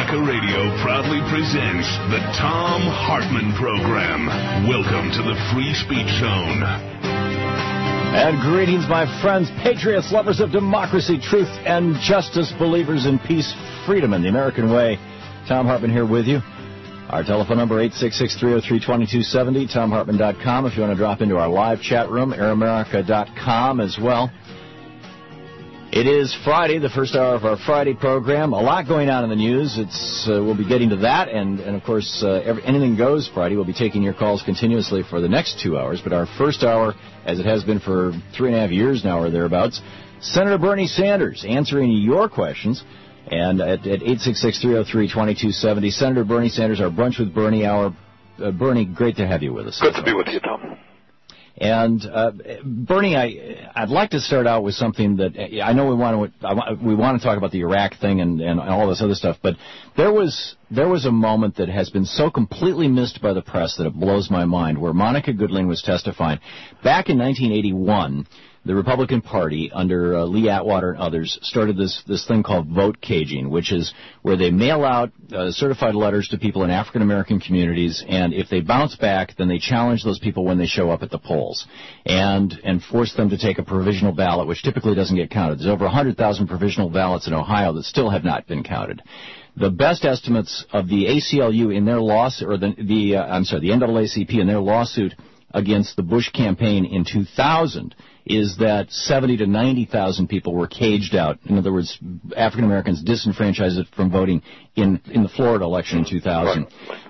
America Radio proudly presents the Thom Hartmann Program. Welcome to the Free Speech Zone. And greetings, my friends, patriots, lovers of democracy, truth, and justice, believers in peace, freedom, and the American way. Thom Hartmann here with you. Our telephone number, 866-303-2270, ThomHartmann.com. If you want to drop into our live chat room, airamerica.com as well. It is Friday, the first hour of our Friday program. A lot going on in the news. We'll be getting to that, and of course, anything goes Friday. We'll be taking your calls continuously for the next 2 hours. But our first hour, as it has been for 3.5 years now or thereabouts, Senator Bernie Sanders answering your questions. And at 866-303-2270, Senator Bernie Sanders, our Brunch with Bernie hour. Bernie, great to have you with us. Good to be with you, Tom. And Bernie, I'd like to start out with something that I know we want to talk about the Iraq thing and all this other stuff, but there was a moment that has been so completely missed by the press that it blows my mind, where Monica Goodling was testifying. Back in 1981, the Republican Party, under Lee Atwater and others, started this thing called vote caging, which is where they mail out certified letters to people in African-American communities, and if they bounce back, then they challenge those people when they show up at the polls and force them to take a provisional ballot, which typically doesn't get counted. There's over 100,000 provisional ballots in Ohio that still have not been counted. The best estimates of the ACLU in their lawsuit, or the NAACP in their lawsuit against the Bush campaign in 2000 is that 70 to 90,000 people were caged out. In other words, African Americans disenfranchised from voting in the Florida election in 2000.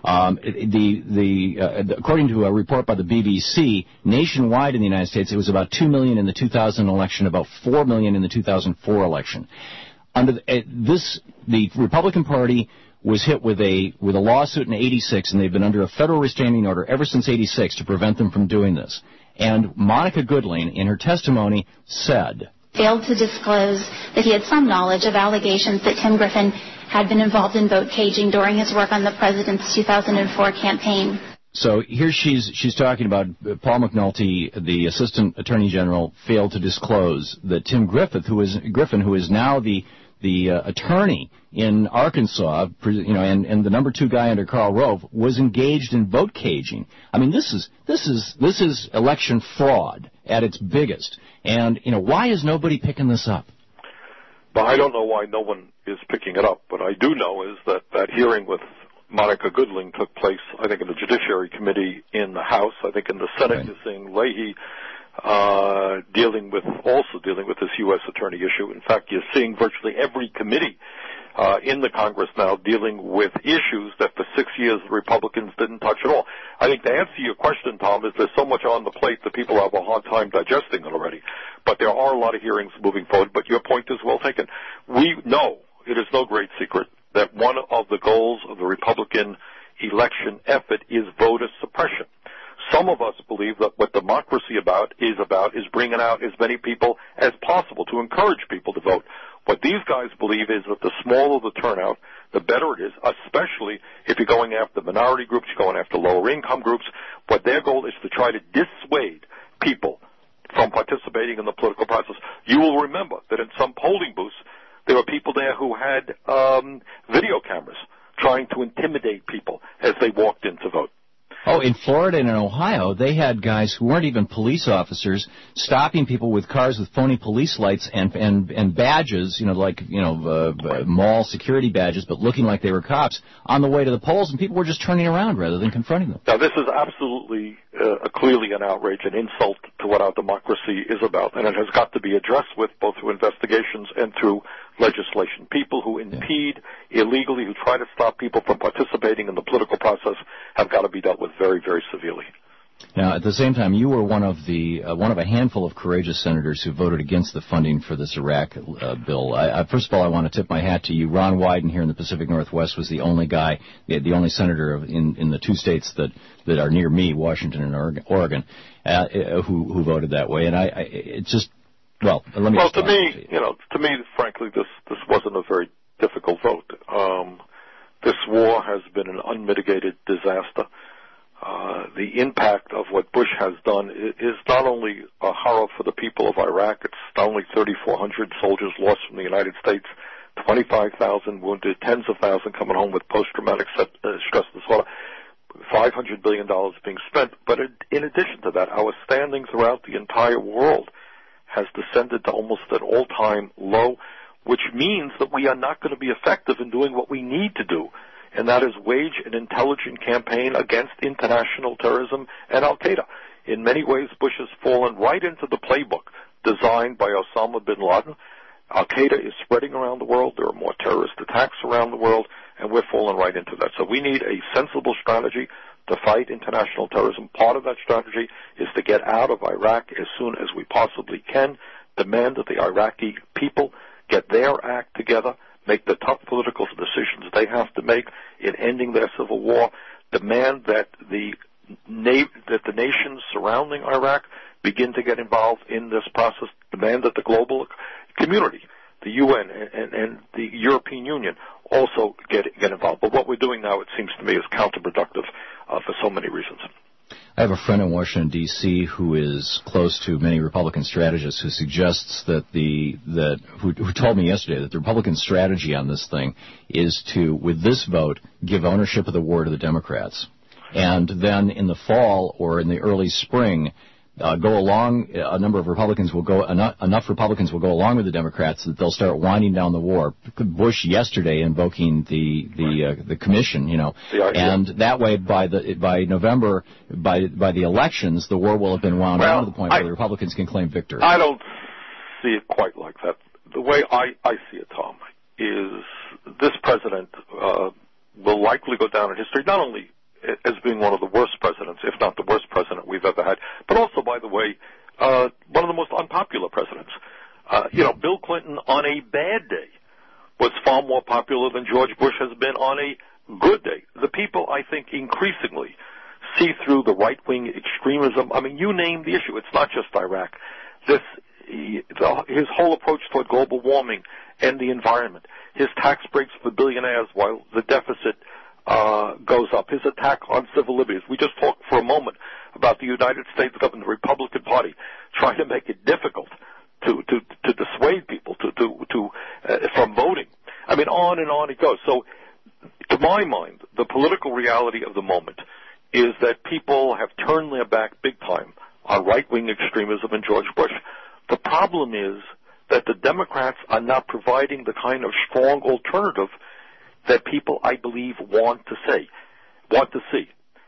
According to a report by the BBC, nationwide in the United States, it was about 2 million in the 2000 election, about 4 million in the 2004 election. The Republican Party was hit with a lawsuit in '86, and they've been under a federal restraining order ever since '86 to prevent them from doing this. And Monica Goodling, in her testimony, said, failed to disclose that he had some knowledge of allegations that Tim Griffin had been involved in vote caging during his work on the president's 2004 campaign. So here she's talking about Paul McNulty, the Assistant Attorney General, failed to disclose that Tim Griffin, who is now the attorney in Arkansas, and the number 2 guy under Karl Rove, was engaged in vote caging. I mean, this is election fraud at its biggest. And why is nobody picking this up? Well, I don't know why no one is picking it up. What I do know is that hearing with Monica Goodling took place, I think, in the Judiciary Committee in the House. I think in the Senate, right. You're seeing Leahy dealing with this U.S. attorney issue. In fact, you're seeing virtually every committee in the Congress now dealing with issues that for 6 years the Republicans didn't touch at all. I think to answer your question, Tom, is there's so much on the plate that people have a hard time digesting it already. But there are a lot of hearings moving forward, but your point is well taken. We know, it is no great secret, that one of the goals of the Republican election effort is voter suppression. Some of us believe that what democracy is bringing out as many people as possible to encourage people to vote. What these guys believe is that the smaller the turnout, the better it is, especially if you're going after minority groups, you're going after lower income groups. What their goal is to try to dissuade people from participating in the political process. You will remember that in some polling booths, there were people there who had video cameras trying to intimidate people as they walked in to vote. Oh, in Florida and in Ohio, they had guys who weren't even police officers stopping people with cars with phony police lights and badges, mall security badges, but looking like they were cops on the way to the polls, and people were just turning around rather than confronting them. Now, this is absolutely clearly an outrage, an insult to what our democracy is about, and it has got to be addressed with both through investigations and through legislation. People who impede illegally, who try to stop people from participating in the political process, have got to be dealt with very, very severely. Now, at the same time, you were one of a handful of courageous senators who voted against the funding for this Iraq bill. First of all, I want to tip my hat to you. Ron Wyden here in the Pacific Northwest was the only guy, the only senator in the 2 states that are near me, Washington and Oregon, who voted that way. And to me, frankly, this wasn't a very difficult vote. This war has been an unmitigated disaster. The impact of what Bush has done is not only a horror for the people of Iraq. It's not only 3,400 soldiers lost from the United States, 25,000 wounded, tens of thousands coming home with post-traumatic stress disorder, $500 billion being spent. But in addition to that, our standing throughout the entire world has descended to almost an all-time low, which means that we are not going to be effective in doing what we need to do, and that is wage an intelligent campaign against international terrorism and al-Qaeda. In many ways, Bush has fallen right into the playbook designed by Osama bin Laden. Al-Qaeda is spreading around the world. There are more terrorist attacks around the world, and we're falling right into that. So we need a sensible strategy to fight international terrorism. Part of that strategy is to get out of Iraq as soon as we possibly can, demand that the Iraqi people get their act together, make the tough political decisions they have to make in ending their civil war, demand that the nations surrounding Iraq begin to get involved in this process, demand that the global community, the UN and the European Union also get involved. But what we're doing now, it seems to me, is counterproductive for so many reasons. I have a friend in Washington, D.C. who is close to many Republican strategists who suggests who told me yesterday that the Republican strategy on this thing is to, with this vote, give ownership of the war to the Democrats. And then in the fall or in the early spring, enough Republicans will go along with the Democrats that they'll start winding down the war. Bush yesterday invoking the commission, and that way by November, by the elections, the war will have been wound down to the point where the Republicans can claim victory. I don't see it quite like that. The way I see it, Tom, is this president will likely go down in history, not only as being one of the worst presidents, if not the worst president we've ever had, but also, by the way, one of the most unpopular presidents. Bill Clinton on a bad day was far more popular than George Bush has been on a good day. The people, I think, increasingly see through the right-wing extremism. I mean, you name the issue. It's not just Iraq. His whole approach toward global warming and the environment, his tax breaks for billionaires while the deficit goes up, his attack on civil liberties. We just talked for a moment about the United States government, the Republican Party, trying to make it difficult to dissuade people from voting. I mean, on and on it goes. So, to my mind, the political reality of the moment is that people have turned their back big time on right-wing extremism and George Bush. The problem is that the Democrats are not providing the kind of strong alternative that people, I believe, want to see.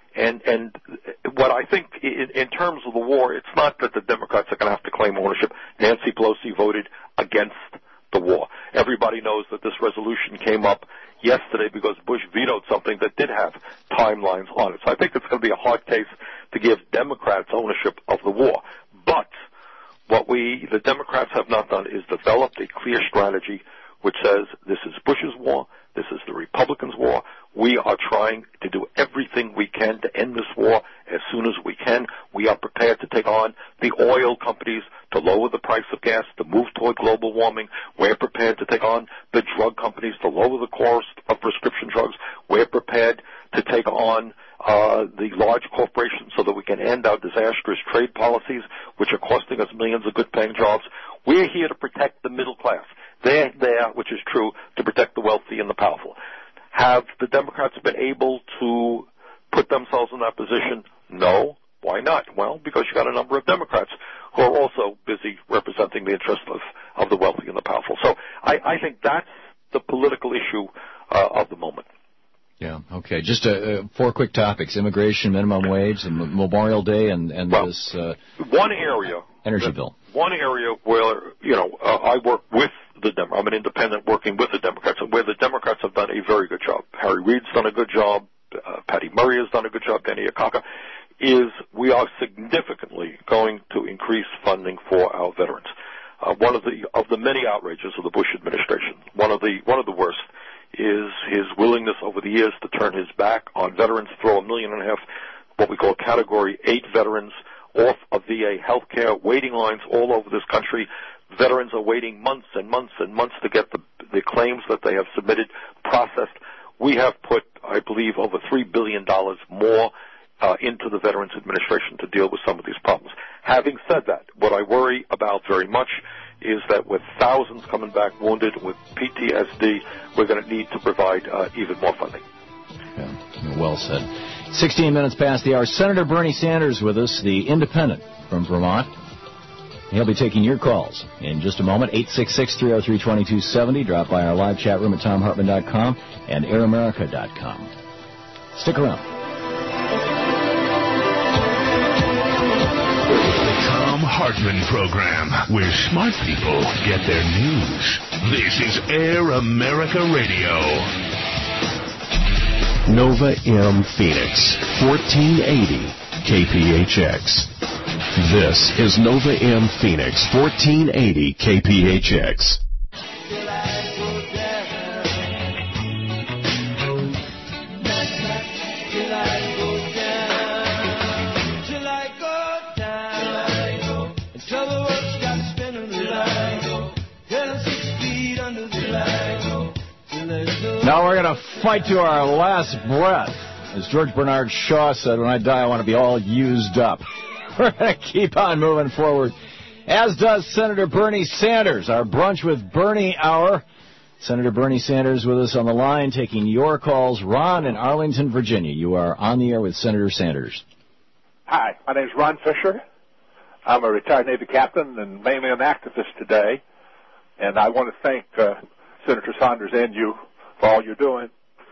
And what I think in terms of the war, it's not that the Democrats are going to have to claim ownership. Nancy Pelosi voted against the war. Everybody knows that this resolution came up yesterday because Bush vetoed something that did have timelines on it. So I think it's going to be a hard case to give Democrats ownership of the war. But what the Democrats have not done is developed a clear strategy which says this is Bush's war, this is the Republicans' war. We are trying to do everything we can to end this war as soon as we can. We are prepared to take on the oil companies to lower the price of gas, to move toward global warming. We're prepared to take on the drug companies to lower the cost of prescription drugs. We're prepared to take on the large corporations so that we can end our disastrous trade policies, which are costing us millions of good-paying jobs. We're here to protect the middle class. They're there, which is true, to protect the wealthy and the powerful. Have the Democrats been able to put themselves in that position? No. Why not? Well, because you got a number of Democrats who are also busy representing the interests of the wealthy and the powerful. So I think that's the political issue of the moment. Yeah, okay. Just 4 quick topics: immigration, minimum wage, and Memorial Day, and this one area energy bill. One area where I work with the Democrats. I'm an independent working with the Democrats, and where the Democrats have done a very good job. Harry Reid's done a good job. Patty Murray has done a good job. Danny Akaka. Is we are significantly going to increase funding for our veterans. One of the many outrages of the Bush administration, one of the worst, is his willingness over the years to turn his back on veterans, throw 1.5 million, what we call Category 8 veterans, off of VA health care, waiting lines all over this country. Veterans are waiting months and months and months to get the claims that they have submitted processed. We have put, I believe, over $3 billion more into the Veterans Administration to deal with some of these problems. Having said that, what I worry about very much is that with thousands coming back wounded with PTSD, we're going to need to provide even more funding. Yeah, well said. 16 minutes past the hour. Senator Bernie Sanders with us, the independent from Vermont. He'll be taking your calls in just a moment. 866-303-2270. Drop by our live chat room at TomHartman.com and AirAmerica.com. Stick around. The Thom Hartmann Program, where smart people get their news. This is Air America Radio. Nova M Phoenix, 1480 KPHX. This is Nova M Phoenix, 1480 KPHX. Now we're going to fight to our last breath. As George Bernard Shaw said, when I die, I want to be all used up. We're going to keep on moving forward, as does Senator Bernie Sanders. Our Brunch with Bernie Hour. Senator Bernie Sanders with us on the line, taking your calls. Ron in Arlington, Virginia. You are on the air with Senator Sanders. Hi, my name is Ron Fisher. I'm a retired Navy captain and mainly an activist today. And I want to thank Senator Sanders and you for all you're doing.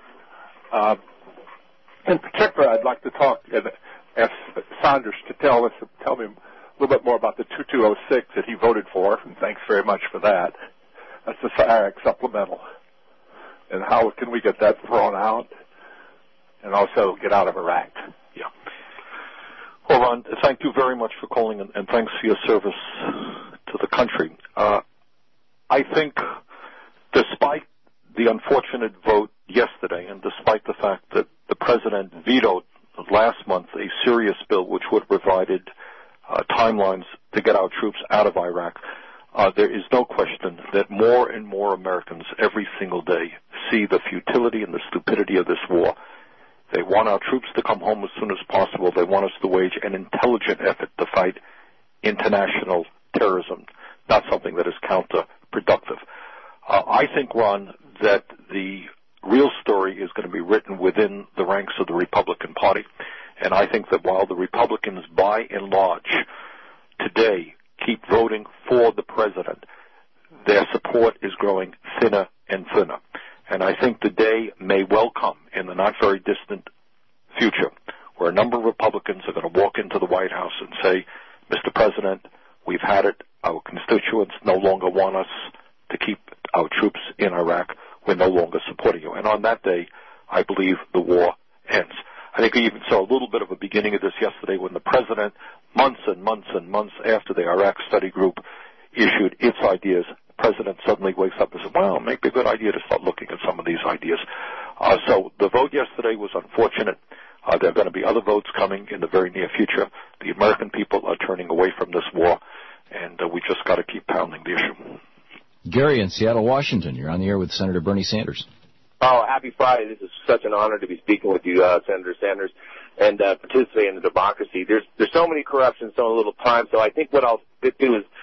In particular, I'd like to talk and ask Sanders to tell me a little bit more about the 2206 that he voted for, and thanks very much for that. That's the Iraq supplemental. And how can we get that thrown out and also get out of Iraq? Yeah. Well, Ron, thank you very much for calling, and thanks for your service to the country. I think despite the unfortunate vote yesterday, and despite the fact that the president vetoed last month a serious bill which would have provided timelines to get our troops out of Iraq, there is no question that more and more Americans every single day see the futility and the stupidity of this war. They want our troops to come home as soon as possible. They want us to wage an intelligent effort to fight international terrorism, not something that is counterproductive. I think, Ron, that the real story is going to be written within the ranks of the Republican Party. And I think that while the Republicans, by and large, today keep voting for the president, their support is growing thinner and thinner. And I think the day may well come in the not very distant future where a number of Republicans are going to walk into the White House and say, Mr. President, we've had it. Our constituents no longer want us to keep our troops in Iraq. We're no longer supporting you. And on that day, I believe the war ends. I think we even saw a little bit of a beginning of this yesterday when the president, months and months and months after the Iraq study group issued its ideas, the president suddenly wakes up and says, well, it may be a good idea to start looking at some of these ideas. So the vote yesterday was unfortunate. There are going to be other votes coming in the very near future. The American people are turning away from this war, and we just got to keep pounding the issue. Gary in Seattle, Washington. You're on the air with Senator Bernie Sanders. Oh, happy Friday. This is such an honor to be speaking with you, Senator Sanders, and participate in the democracy. There's so many corruption, so little time, so I think what I'll get to is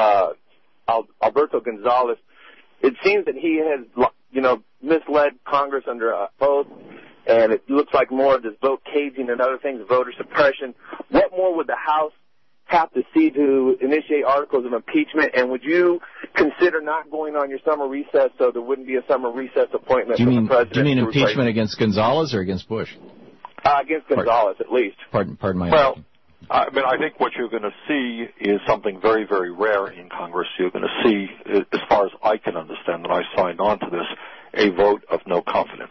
Alberto Gonzales. It seems that he has, misled Congress under oath, and it looks like more of this vote caging and other things, voter suppression. What more would the House have to see to initiate articles of impeachment, and would you consider not going on your summer recess so there wouldn't be a summer recess appointment for the president? Do you mean impeachment against Gonzales or against Bush? Against Gonzales, at least. Pardon my Well, I think what you're going to see is something very, very rare in Congress. You're going to see, as far as I can understand, and I signed on to this, a vote of no confidence.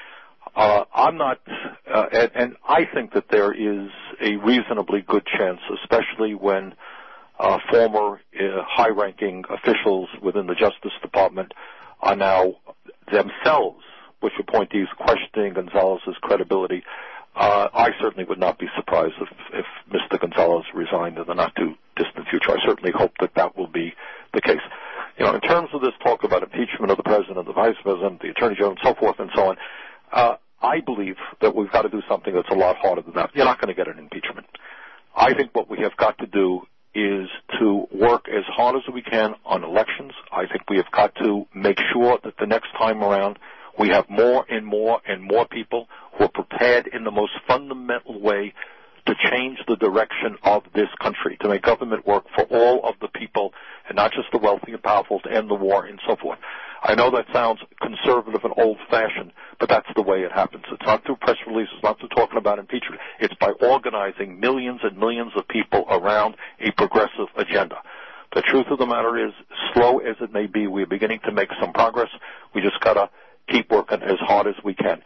I'm not, and I think that there is a reasonably good chance, especially when former high-ranking officials within the Justice Department are now themselves, Bush appointees, questioning Gonzales' credibility. I certainly would not be surprised if Mr. Gonzales resigned in the not-too-distant future. I certainly hope that will be the case. In terms of this talk about impeachment of the president, the vice president, the attorney general, and so forth and so on, I believe that we've got to do something that's a lot harder than that. You're not going to get an impeachment. I think what we have got to do is to work as hard as we can on elections. I think we have got to make sure that the next time around we have more and more and more people who are prepared in the most fundamental way to change the direction of this country, to make government work for all of the people and not just the wealthy and powerful, to end the war and so forth. I know that sounds conservative and old-fashioned, but that's the way it happens. It's not through press releases, not through talking about impeachment. It's by organizing millions and millions of people around a progressive agenda. The truth of the matter is, slow as it may be, we're beginning to make some progress. We just got to keep working as hard as we can.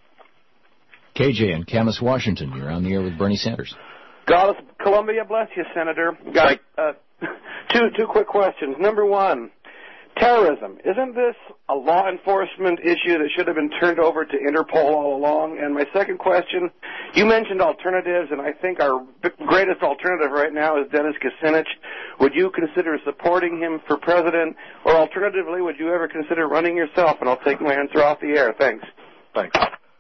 KJ in Camas, Washington, you're on the air with Bernie Sanders. God, Columbia bless you, Senator. Got two quick questions. Number one, terrorism. Isn't this a law enforcement issue that should have been turned over to Interpol all along? And my second question, you mentioned alternatives, and I think our greatest alternative right now is Dennis Kucinich. Would you consider supporting him for president? Or alternatively, would you ever consider running yourself? And I'll take my answer off the air. Thanks. Thanks.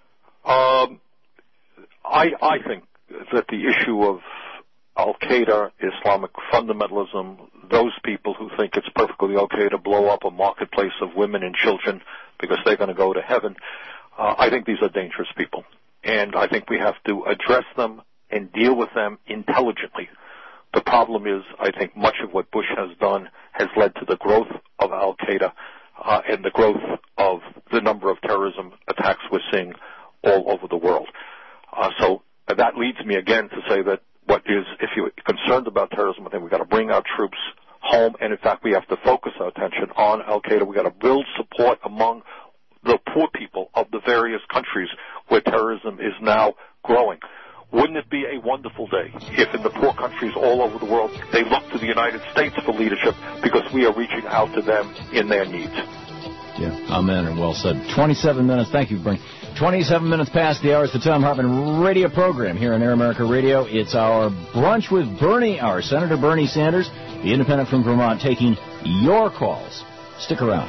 I think that the issue of Al-Qaeda, Islamic fundamentalism, those people who think it's perfectly okay to blow up a marketplace of women and children because they're going to go to heaven, I think these are dangerous people. And I think we have to address them and deal with them intelligently. The problem is, I think much of what Bush has done has led to the growth of Al-Qaeda and the growth of the number of terrorism attacks we're seeing all over the world. So that leads me again to say that what is, if you're concerned about terrorism, I think we've got to bring our troops home, and in fact we have to focus our attention on Al-Qaeda. We've got to build support among the poor people of the various countries where terrorism is now growing. Wouldn't it be a wonderful day if in the poor countries all over the world they look to the United States for leadership because we are reaching out to them in their needs? Yeah, amen, and well said. 27 minutes. Thank you, Bernie. 27 minutes past the hour. It's the Tom Hartman radio program here on Air America Radio. It's our Brunch with Bernie, our Senator Bernie Sanders, the independent from Vermont, taking your calls. Stick around.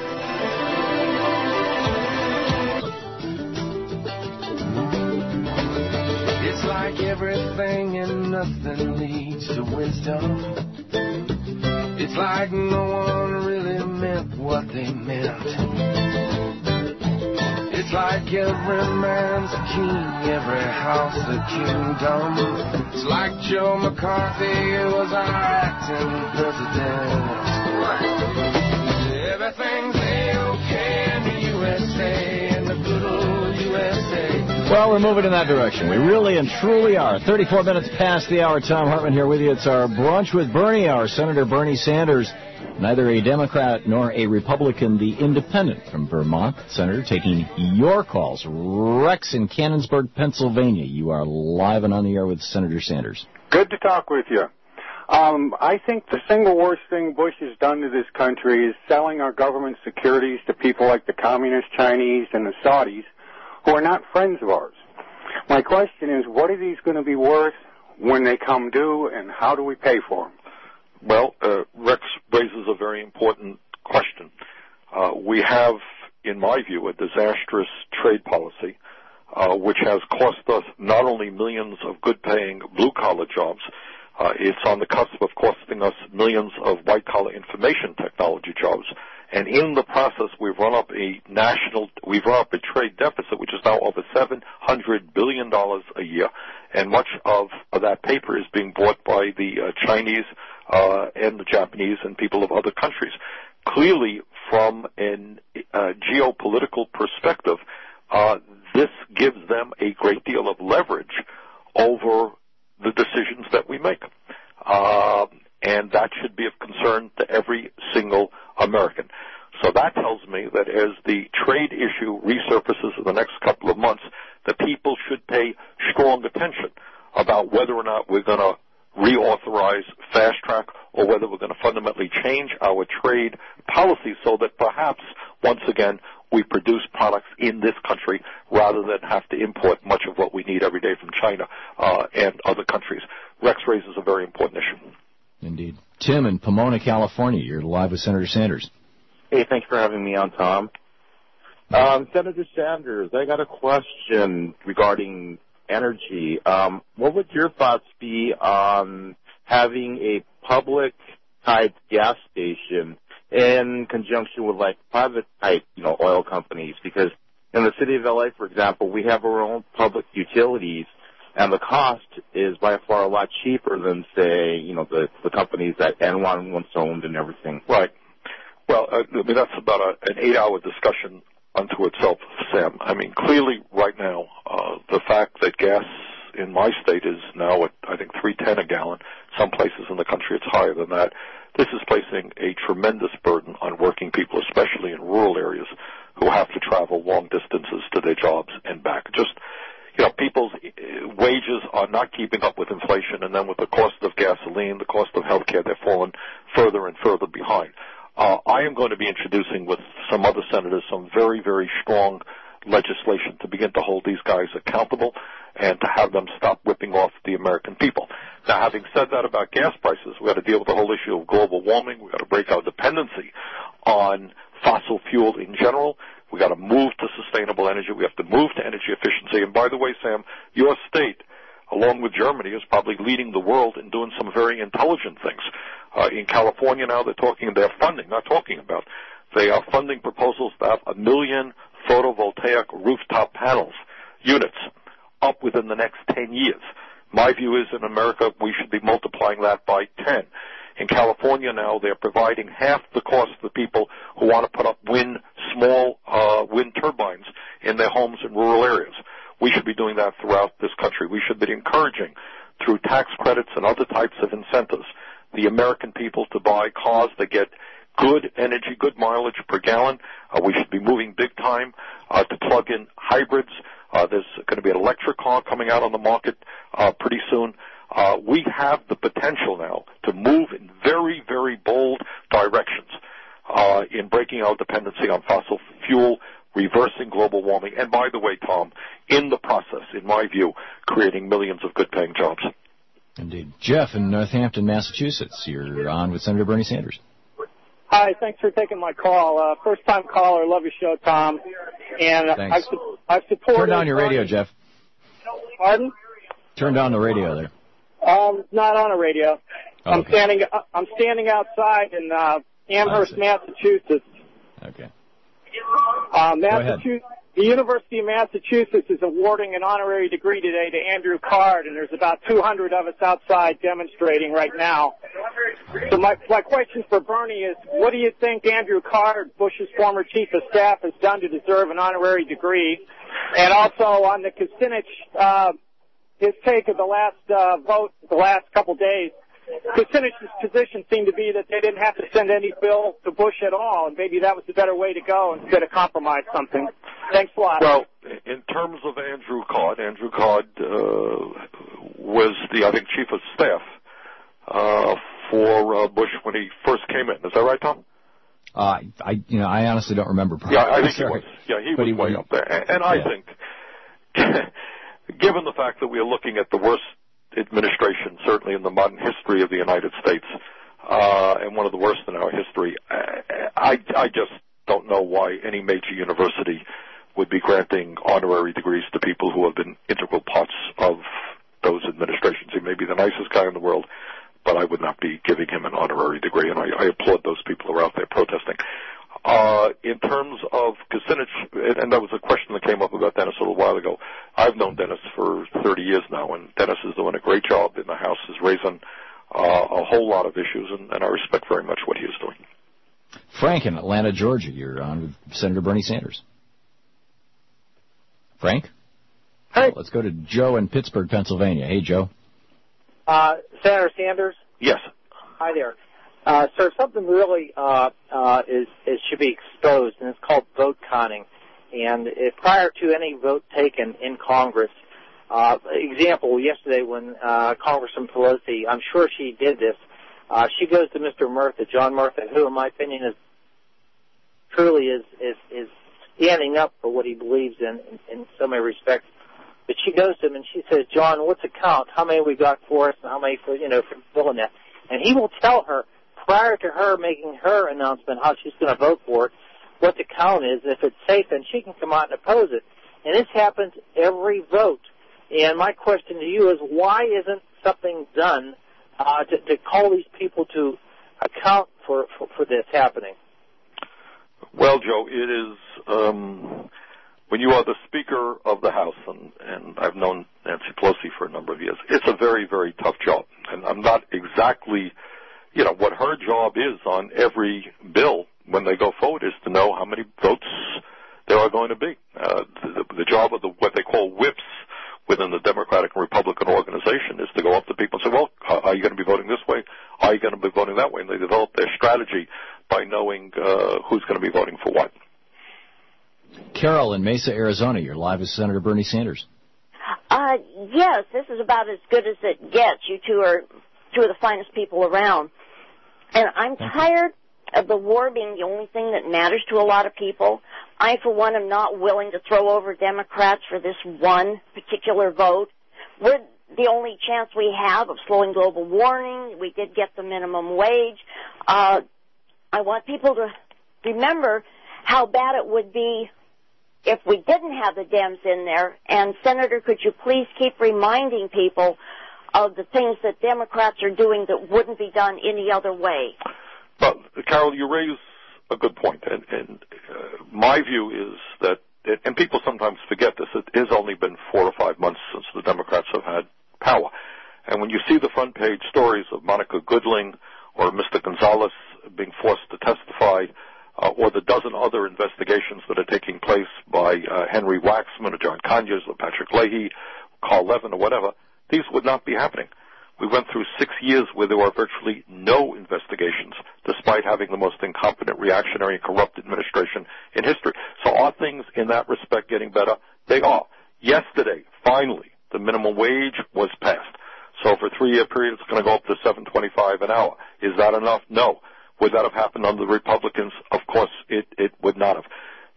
It's like everything and nothing leads to wisdom. It's like no one really meant what they meant. It's like every man's a king, every house a kingdom. It's like Joe McCarthy was our acting president. Everything's A-OK in the USA, in the good old USA. Well, we're moving in that direction. We really and truly are. 34 minutes past the hour. Tom Hartman here with you. It's our Brunch with Bernie, our Senator Bernie Sanders. Neither a Democrat nor a Republican, the independent from Vermont. Senator, taking your calls. Rex in Canonsburg, Pennsylvania. You are live and on the air with Senator Sanders. Good to talk with you. I think the single worst thing Bush has done to this country is selling our government securities to people like the Communist Chinese and the Saudis, who are not friends of ours. My question is, what are these going to be worth when they come due, and how do we pay for them? Well, Rex raises a very important question. We have, in my view, a disastrous trade policy, which has cost us not only millions of good-paying blue-collar jobs, it's on the cusp of costing us millions of white-collar information technology jobs. And in the process, we've run up a trade deficit, which is now over $700 billion a year. And much of that paper is being bought by the Chinese and the Japanese and people of other countries. Clearly, from a geopolitical perspective, this gives them a great deal of leverage over the decisions that we make. And that should be of concern to every single American. So that tells me that as the trade issue resurfaces in the next couple of months, the people should pay strong attention about whether or not we're going to reauthorize fast track or whether we're going to fundamentally change our trade policy so that perhaps, once again, we produce products in this country rather than have to import much of what we need every day from China and other countries. Rex raises a very important issue. Indeed. Tim in Pomona, California. You're live with Senator Sanders. Hey, thanks for having me on, Tom. Senator Sanders, I got a question regarding energy. What would your thoughts be on having a public-type gas station in conjunction with like private-type, oil companies. Because in the city of LA, for example, we have our own public utilities, and the cost is by far a lot cheaper than, say, the companies that Enron once owned and everything. Right. Well, that's about an 8-hour discussion unto itself, Sam. I mean, clearly right now, the fact that gas in my state is now at, I think, $3.10 a gallon. Some places in the country it's higher than that. This is placing a tremendous burden on working people, especially in rural areas, who have to travel long distances to their jobs and back. Just, people's wages are not keeping up with inflation, and then with the cost of gasoline, the cost of health care, they're falling further and further behind. I am going to be introducing with some other senators some very, very strong legislation to begin to hold these guys accountable and to have them stop ripping off the American people. Now, having said that about gas prices, we've got to deal with the whole issue of global warming. We've got to break our dependency on fossil fuel in general. We've got to move to sustainable energy. We have to move to energy efficiency. And by the way, Sam, your state, along with Germany, is probably leading the world in doing some very intelligent things. In California now, they are funding proposals to have 1 million photovoltaic rooftop panels, units, up within the next 10 years. My view is in America, we should be multiplying that by 10. In California now, they're providing half the cost to people who want to put up small wind turbines in their homes in rural areas. We should be doing that throughout this country. We should be encouraging, through tax credits and other types of incentives, the American people to buy cars that get good energy, good mileage per gallon. We should be moving big time to plug in hybrids. There's going to be an electric car coming out on the market pretty soon. We have the potential now to move in very, very bold directions in breaking our dependency on fossil fuel, reversing global warming, and by the way, Tom, in the process, in my view, creating millions of good-paying jobs. Indeed. Jeff in Northampton, Massachusetts. You're on with Senator Bernie Sanders. Hi, thanks for taking my call. First-time caller, love your show, Tom. And thanks. I've supported... Turn down your radio, Jeff. Pardon? Turn down the radio there. Not on a radio. Oh, okay. I'm standing outside in Amherst, Massachusetts. Okay. Massachusetts. The University of Massachusetts is awarding an honorary degree today to Andrew Card, and there's about 200 of us outside demonstrating right now. So my question for Bernie is, what do you think Andrew Card, Bush's former chief of staff, has done to deserve an honorary degree? And also on the Kucinich, his take of the last vote, the last couple days, Kucinich's position seemed to be that they didn't have to send any bill to Bush at all, and maybe that was the better way to go instead of compromise something. Thanks a lot. Well, in terms of Andrew Card was the, I think, chief of staff for Bush when he first came in. Is that right, Tom? I honestly don't remember. Yeah, I think he was. Yeah, he was way up there. And I think, given the fact that we are looking at the worst administration, certainly in the modern history of the United States, and one of the worst in our history, I just don't know why any major university would be granting honorary degrees to people who have been integral parts of those administrations. He may be the nicest guy in the world, but I would not be giving him an honorary degree, and I applaud those people who are out there protesting. In terms of Kucinich, and that was a question that came up about Dennis a little while ago, I've known Dennis for 30 years now, and Dennis is doing a great job in the House, is raising a whole lot of issues, and I respect very much what he is doing. Frank in Atlanta, Georgia, you're on with Senator Bernie Sanders. Frank? Hey. Let's go to Joe in Pittsburgh, Pennsylvania. Hey, Joe. Senator Sanders? Yes. Hi there. Sir, something really should be exposed, and it's called vote conning. And prior to any vote taken in Congress, example, yesterday when Congressman Pelosi, I'm sure she did this, she goes to Mr. Murtha, John Murtha, who in my opinion is truly is standing up for what he believes in so many respects. But she goes to him and she says, John, what's the count? How many we got for us and how many for filling that? And he will tell her, prior to her making her announcement how she's going to vote for it, what the count is. If it's safe, then she can come out and oppose it. And this happens every vote. And my question to you is, why isn't something done to call these people to account for this happening? Well, Joe, it is when you are the Speaker of the House, and I've known Nancy Pelosi for a number of years, it's a very, very tough job. And I'm not exactly, what her job is on every bill when they go forward is to know how many votes there are going to be. The job of what they call whips within the Democratic and Republican organization is to go up to people and say, well, are you going to be voting this way? Are you going to be voting that way? And they develop their strategy by knowing who's going to be voting for what. Carol in Mesa, Arizona, you're live with Senator Bernie Sanders. Yes, this is about as good as it gets. You two are two of the finest people around. And I'm tired of the war being the only thing that matters to a lot of people. I, for one, am not willing to throw over Democrats for this one particular vote. We're the only chance we have of slowing global warming. We did get the minimum wage. I want people to remember how bad it would be if we didn't have the Dems in there. And, Senator, could you please keep reminding people of the things that Democrats are doing that wouldn't be done any other way? Well, Carol, you raise a good point. And my view is that, and people sometimes forget this, it has only been 4 or 5 months since the Democrats have had power. And when you see the front page stories of Monica Goodling or Mr. Gonzalez being forced to testify, or the dozen other investigations that are taking place by Henry Waxman or John Conyers or Patrick Leahy, Carl Levin or whatever, these would not be happening. We went through 6 years where there were virtually no investigations, despite having the most incompetent, reactionary, and corrupt administration in history. So are things in that respect getting better? They are. Yesterday, finally, the minimum wage was passed. So for a 3-year period, it's going to go up to $7.25 an hour. Is that enough? No. Would that have happened under the Republicans? Of course, it would not have.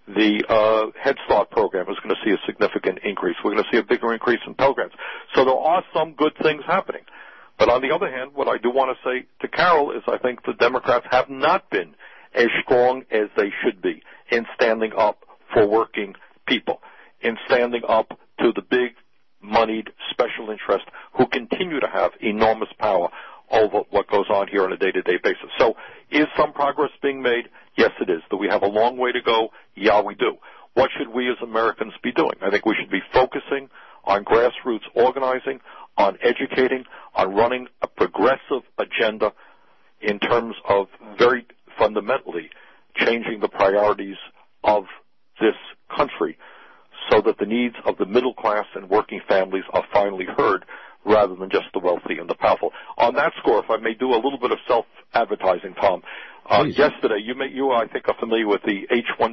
The Head Start program is going to see a significant increase. We're going to see a bigger increase in Pell Grants. So there are some good things happening. But on the other hand, what I do want to say to Carol is I think the Democrats have not been as strong as they should be in standing up for working people, in standing up to the big moneyed special interest who continue to have enormous power over what goes on here on a day-to-day basis. So is some progress being made? Yes, it is. Do we have a long way to go? Yeah, we do. What should we as Americans be doing? I think we should be focusing on grassroots organizing, on educating, on running a progressive agenda in terms of very fundamentally changing the priorities of this country so that the needs of the middle class and working families are finally heard rather than just the wealthy and the powerful. On that score, if I may do a little bit of self-advertising, Tom, yesterday, you I think are familiar with the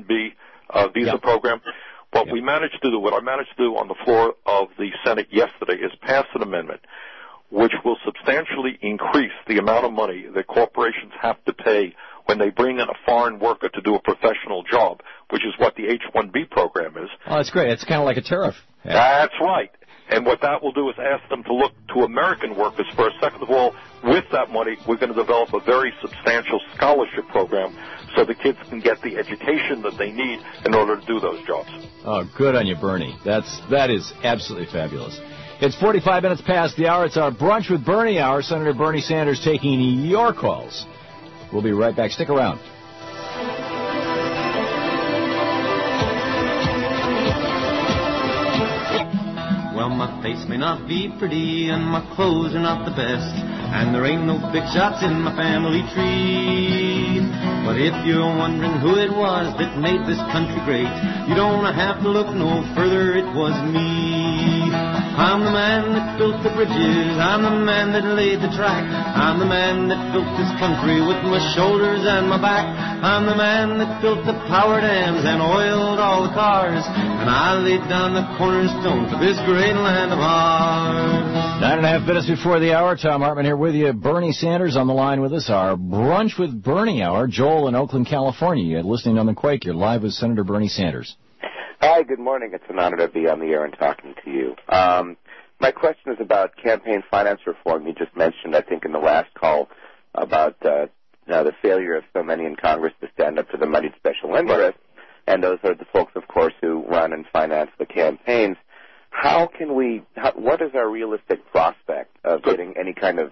H-1B visa program. What I managed to do on the floor of the Senate yesterday is pass an amendment which will substantially increase the amount of money that corporations have to pay when they bring in a foreign worker to do a professional job, which is what the H-1B program is. Oh, that's great. It's kind of like a tariff. Yeah. That's right. And what that will do is ask them to look to American workers first. Second of all, with that money, we're going to develop a very substantial scholarship program so the kids can get the education that they need in order to do those jobs. Oh, good on you, Bernie. That is absolutely fabulous. It's 45 minutes past the hour. It's our Brunch with Bernie hour. Senator Bernie Sanders taking your calls. We'll be right back. Stick around. Well, my face may not be pretty and my clothes are not the best, and there ain't no big shots in my family tree. But if you're wondering who it was that made this country great, you don't have to look no further, it was me. I'm the man that built the bridges, I'm the man that laid the track, I'm the man that built this country with my shoulders and my back. I'm the man that built the power dams and oiled all the cars, and I laid down the cornerstone for this great land of ours. 9.5 minutes before the hour. Tom Hartman here with you. Bernie Sanders on the line with us. Our Brunch with Bernie hour. Joel in Oakland, California. You're listening on the Quake. You're live with Senator Bernie Sanders. Hi, good morning. It's an honor to be on the air and talking to you. My question is about campaign finance reform. You just mentioned, I think, in the last call about the failure of so many in Congress to stand up to the moneyed special interests, and those are the folks, of course, who run and finance the campaigns. What is our realistic prospect of getting any kind of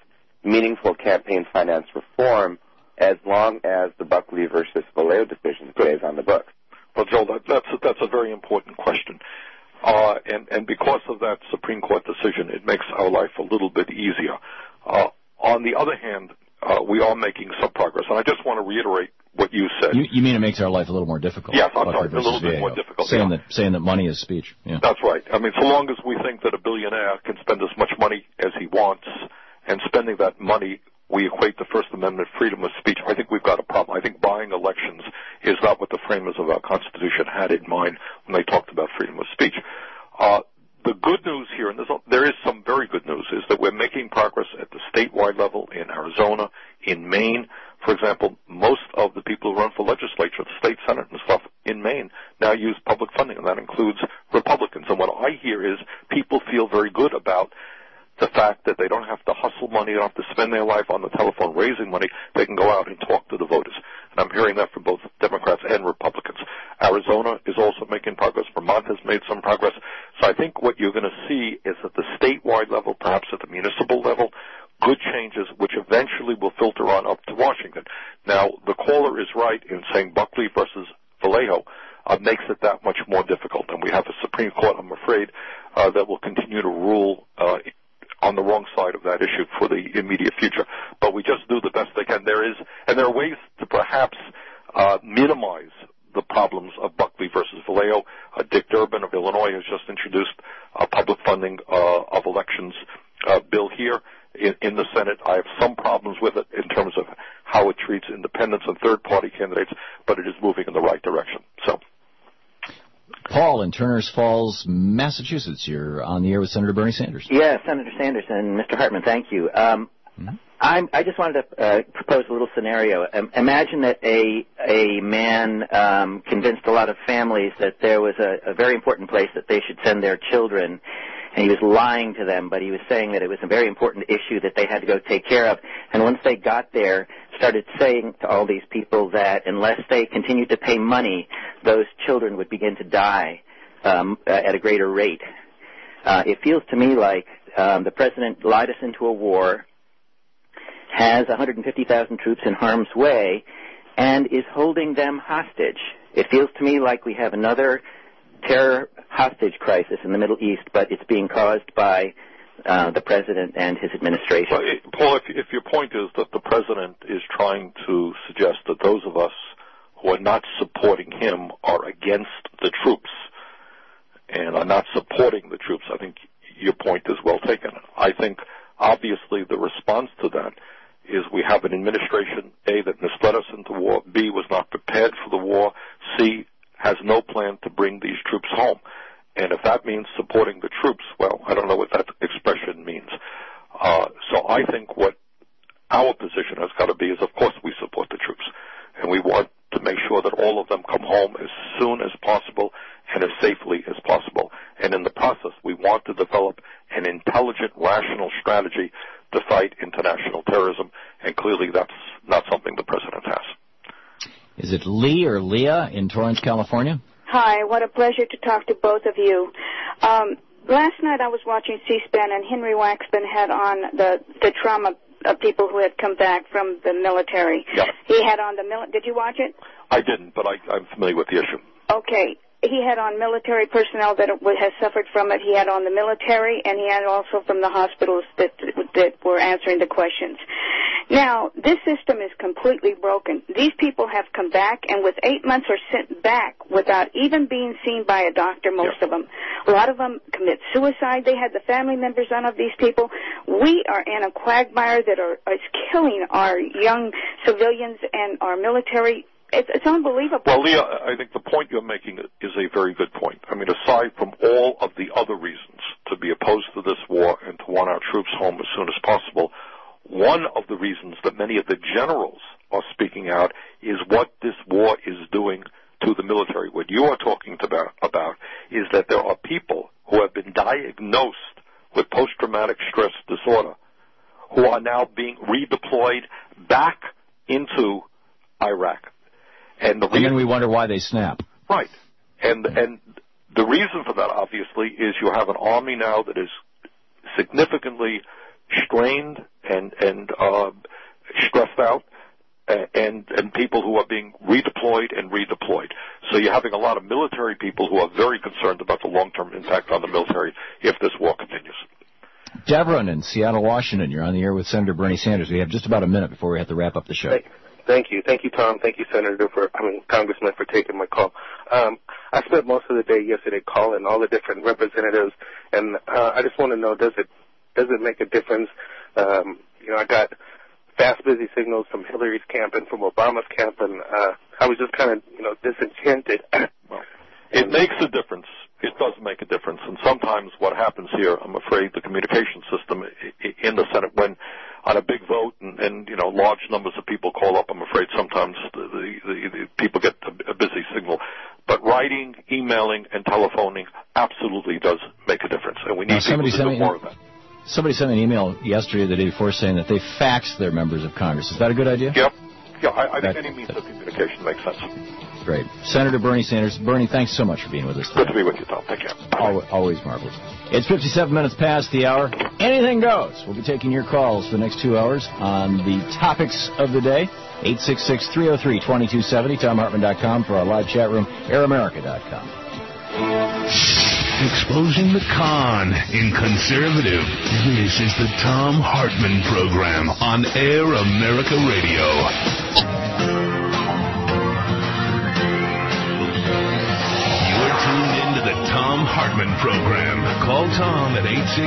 meaningful campaign finance reform as long as the Buckley versus Valeo decision stays on the books? Well, Joel, that's a very important question. And because of that Supreme Court decision, it makes our life a little bit easier. On the other hand, we are making some progress. And I just want to reiterate what you said. You mean it makes our life a little more difficult? Yes, I'm sorry, a little bit more difficult. Saying that money is speech. Yeah. That's right. I mean, so long as we think that a billionaire can spend as much money as he wants, and spending that money we equate the First Amendment freedom of speech, I think we've got a problem. I think buying elections is not what the framers of our Constitution had in mind when they talked about freedom of speech. The good news here, and there is some very good news, is that we're making progress at the statewide level in Arizona, in Maine. For example, most of the people who run for legislature, the state senate and stuff in Maine now use public funding, and that includes Republicans. And what I hear is people feel very good about the fact that they don't have to hustle money, they don't have to spend their life on the telephone raising money. They can go out and talk to the voters. And I'm hearing that from both Democrats and Republicans. Arizona is also making progress. Vermont has made some progress. So I think what you're going to see is at the statewide level, perhaps at the municipal level, good changes which eventually will filter on up to Washington. Now, the caller is right in saying Buckley versus Vallejo makes it that much more difficult. And we have a Supreme Court, I'm afraid, that will continue to rule on the wrong side of that issue for the immediate future. But we just do the best they can. There are ways to perhaps minimize the problems of Buckley versus Vallejo. Dick Durbin of Illinois has just introduced a public funding of elections bill here in the Senate. I have some problems with it in terms of how it treats independents and third-party candidates, but it is moving in the right direction. So, Paul in Turners Falls, Massachusetts. You're on the air with Senator Bernie Sanders. Yes, Senator Sanders and Mr. Hartman, thank you. I just wanted to propose a little scenario. Imagine that a man convinced a lot of families that there was a very important place that they should send their children, and he was lying to them, but he was saying that it was a very important issue that they had to go take care of. And once they got there, started saying to all these people that unless they continued to pay money, those children would begin to die at a greater rate. It feels to me like the president lied us into a war, has 150,000 troops in harm's way, and is holding them hostage. It feels to me like we have another terror hostage crisis in the Middle East, but it's being caused by the president and his administration. Well, Paul, if your point is that the president is trying to suggest that those of us who are not supporting him are against the troops and are not supporting the troops, I think your point is well taken. I think, obviously, the response to that is we have an administration, A, that misled us into war, B, was not prepared for the war, C, has no plan to bring these troops home. And if that means supporting the troops, well, I don't know what that expression means. So I think what our position has got to be is, of course, we support the troops. And we want to make sure that all of them come home as soon as possible and as safely as possible. And in the process, we want to develop an intelligent, rational strategy to fight international terrorism. And clearly that's not something the president has. Is it Lee or Leah in Torrance, California? Hi, what a pleasure to talk to both of you. Last night I was watching C-SPAN, and Henry Waxman had on the trauma of people who had come back from the military. Yeah. He had on did you watch it? I didn't, but I'm familiar with the issue. Okay. He had on military personnel that has suffered from it. He had on the military, and he had also from the hospitals that were answering the questions. Now, this system is completely broken. These people have come back, and with 8 months are sent back without even being seen by a doctor, most of them. A lot of them commit suicide. They had the family members on of these people. We are in a quagmire that is killing our young civilians and our military. It's unbelievable. Well, Leah, I think the point you're making is a very good point. I mean, aside from all of the other reasons to be opposed to this war and to want our troops home as soon as possible, one of the reasons that many of the generals are speaking out is what this war is doing to the military. What you are talking about is that there are people who have been diagnosed with post-traumatic stress disorder who are now being redeployed back into Iraq. And then we wonder why they snap. Right. And the reason for that, obviously, is you have an army now that is significantly strained and stressed out, and people who are being redeployed. So you're having a lot of military people who are very concerned about the long-term impact on the military if this war continues. Devron in Seattle, Washington, you're on the air with Senator Bernie Sanders. We have just about a minute before we have to wrap up the show. Thank you, Tom. Thank you, Congressman, for taking my call. I spent most of the day yesterday calling all the different representatives, and I just want to know, does it make a difference? I got fast, busy signals from Hillary's camp and from Obama's camp, and I was just kind of, disenchanted. Well, it makes a difference. It does make a difference. And sometimes what happens here, I'm afraid the communication system in the Senate, when on a big vote and large numbers of people call up, I'm afraid sometimes the people get a busy signal. But writing, emailing, and telephoning absolutely does make a difference. And we need people to do more of that. Somebody sent me an email yesterday or the day before saying that they faxed their members of Congress. Is that a good idea? Yep. Yeah, I think any means of communication makes sense. Great. Senator Bernie Sanders. Bernie, thanks so much for being with us today. Good to be with you, Tom. Take care. Always marvelous. It's 57 minutes past the hour. Anything goes. We'll be taking your calls for the next 2 hours on the topics of the day. 866-303-2270, TomHartman.com for our live chat room, AirAmerica.com. Exposing the con in conservative. This is the Tom Hartman Program on Air America Radio. You're tuned into the Tom Hartman Program. Call Tom at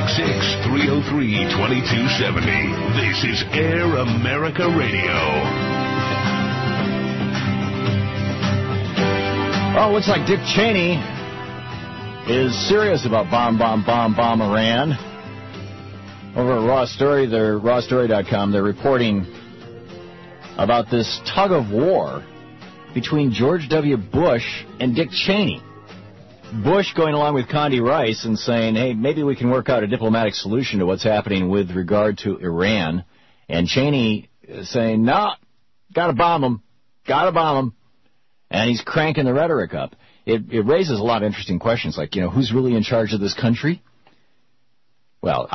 866-303-2270. This is Air America Radio. Well, it looks like Dick Cheney is serious about bomb Iran. Over at rawstory.com, they're reporting about this tug of war between George W. Bush and Dick Cheney. Bush going along with Condi Rice and saying, hey, maybe we can work out a diplomatic solution to what's happening with regard to Iran. And Cheney saying, no, gotta bomb them. And he's cranking the rhetoric up. It raises a lot of interesting questions, like, who's really in charge of this country? Well,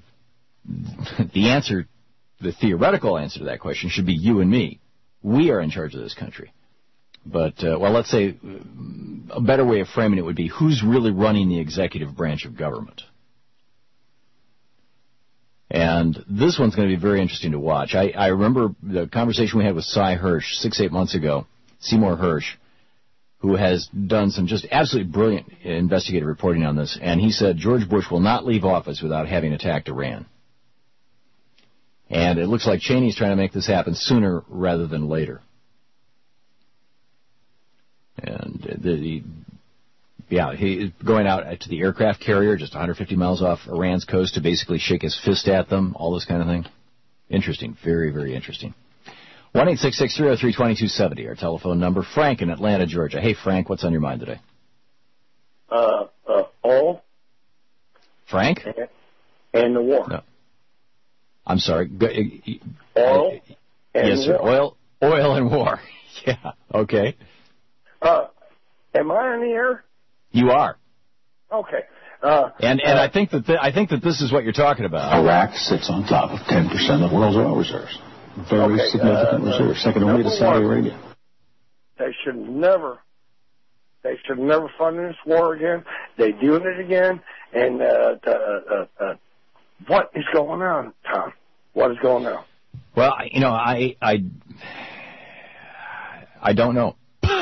the theoretical answer to that question should be you and me. We are in charge of this country. But, let's say a better way of framing it would be who's really running the executive branch of government. And this one's going to be very interesting to watch. I remember the conversation we had with Cy Hirsch 6-8 months ago, Seymour Hirsch, who has done some just absolutely brilliant investigative reporting on this, and he said George Bush will not leave office without having attacked Iran. And it looks like Cheney's trying to make this happen sooner rather than later. And he's going out to the aircraft carrier just 150 miles off Iran's coast to basically shake his fist at them, all this kind of thing. Interesting, very, very interesting. 1-866-303-2270, our telephone number. Frank in Atlanta, Georgia. Hey, Frank, what's on your mind today? Oil. Frank? And the war. No. I'm sorry. Oil and yes, sir. war. Oil and war. Yeah, okay. Am I on the air? You are. Okay. And I think that this is what you're talking about. Iraq sits on top of 10% of the world's oil reserves. Very significant reserve, second only to Saudi Arabia. They should never fund this war again. They're doing it again. And what is going on, Tom? What is going on? Well, I don't know.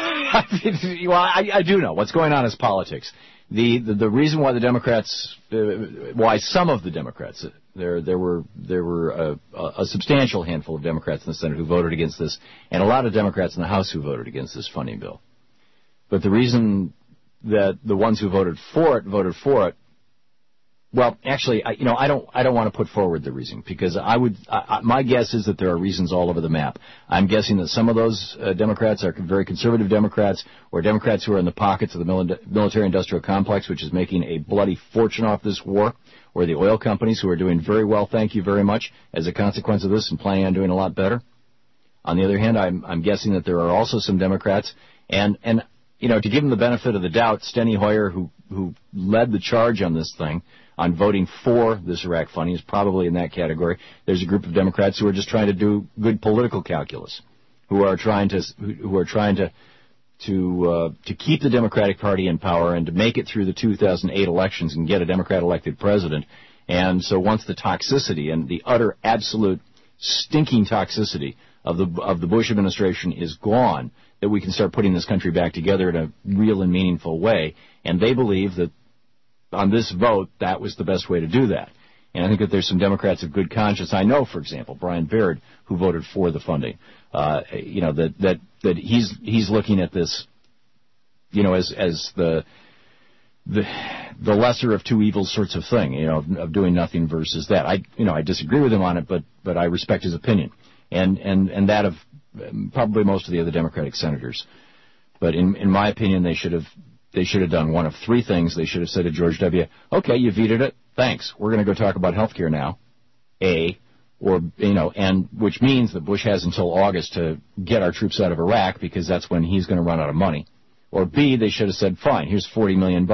I do know. What's going on is politics. The reason why the Democrats, why some of the Democrats, there were a substantial handful of Democrats in the Senate who voted against this, and a lot of Democrats in the House who voted against this funding bill. But the reason that the ones who voted for it, well, actually, I don't want to put forward the reason, because my guess is that there are reasons all over the map. I'm guessing that some of those Democrats are very conservative Democrats, or Democrats who are in the pockets of the military-industrial complex, which is making a bloody fortune off this war, or the oil companies who are doing very well, thank you very much, as a consequence of this, and planning on doing a lot better. On the other hand, I'm guessing that there are also some Democrats, and to give him the benefit of the doubt, Steny Hoyer, who led the charge on this thing, on voting for this Iraq funding, is probably in that category. There's a group of Democrats who are just trying to do good political calculus, who are trying to keep the Democratic Party in power and to make it through the 2008 elections and get a Democrat-elected president. And so once the toxicity and the utter, absolute, stinking toxicity of the Bush administration is gone, that we can start putting this country back together in a real and meaningful way. And they believe that on this vote, that was the best way to do that. And I think that there's some Democrats of good conscience. I know, for example, Brian Baird, who voted for the funding, that he's looking at this, as the lesser of two evils sorts of thing, of doing nothing versus that. I disagree with him on it, but I respect his opinion, and that of probably most of the other Democratic senators. But in my opinion, they should have done one of three things. They should have said to George W., okay, you vetoed it, thanks. We're going to go talk about health care now, and which means that Bush has until August to get our troops out of Iraq, because that's when he's going to run out of money. Or B, they should have said, fine, here's $40 billion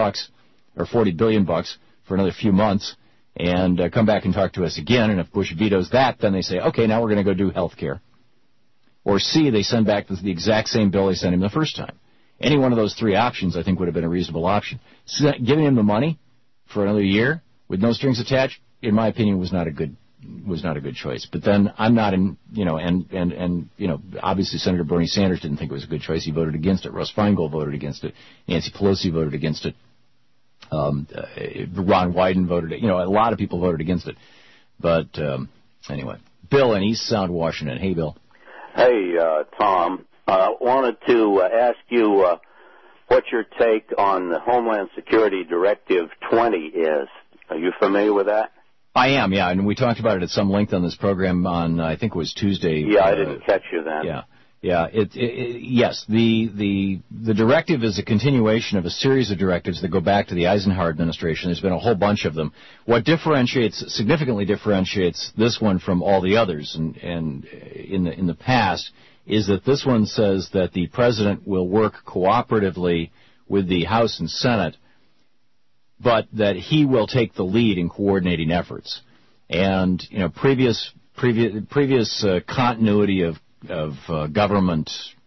for another few months, and come back and talk to us again. And if Bush vetoes that, then they say, okay, now we're going to go do health care. Or C, they send back the exact same bill they sent him the first time. Any one of those three options, I think, would have been a reasonable option. Giving him the money for another year with no strings attached, in my opinion, was not a good choice. But then I'm not in, obviously Senator Bernie Sanders didn't think it was a good choice. He voted against it. Russ Feingold voted against it. Nancy Pelosi voted against it. Ron Wyden voted. A lot of people voted against it. But anyway, Bill in East Sound, Washington. Hey, Bill. Hey, Tom. Wanted to ask you what your take on the Homeland Security Directive 20 is. Are you familiar with that? I am, yeah, and we talked about it at some length on this program on, I think it was Tuesday. Yeah, I didn't catch you then. Yeah. Yes, the directive is a continuation of a series of directives that go back to the Eisenhower administration. There's been a whole bunch of them. What significantly differentiates this one from all the others, and in the past, is that this one says that the president will work cooperatively with the House and Senate, but that he will take the lead in coordinating efforts. And previous continuity of government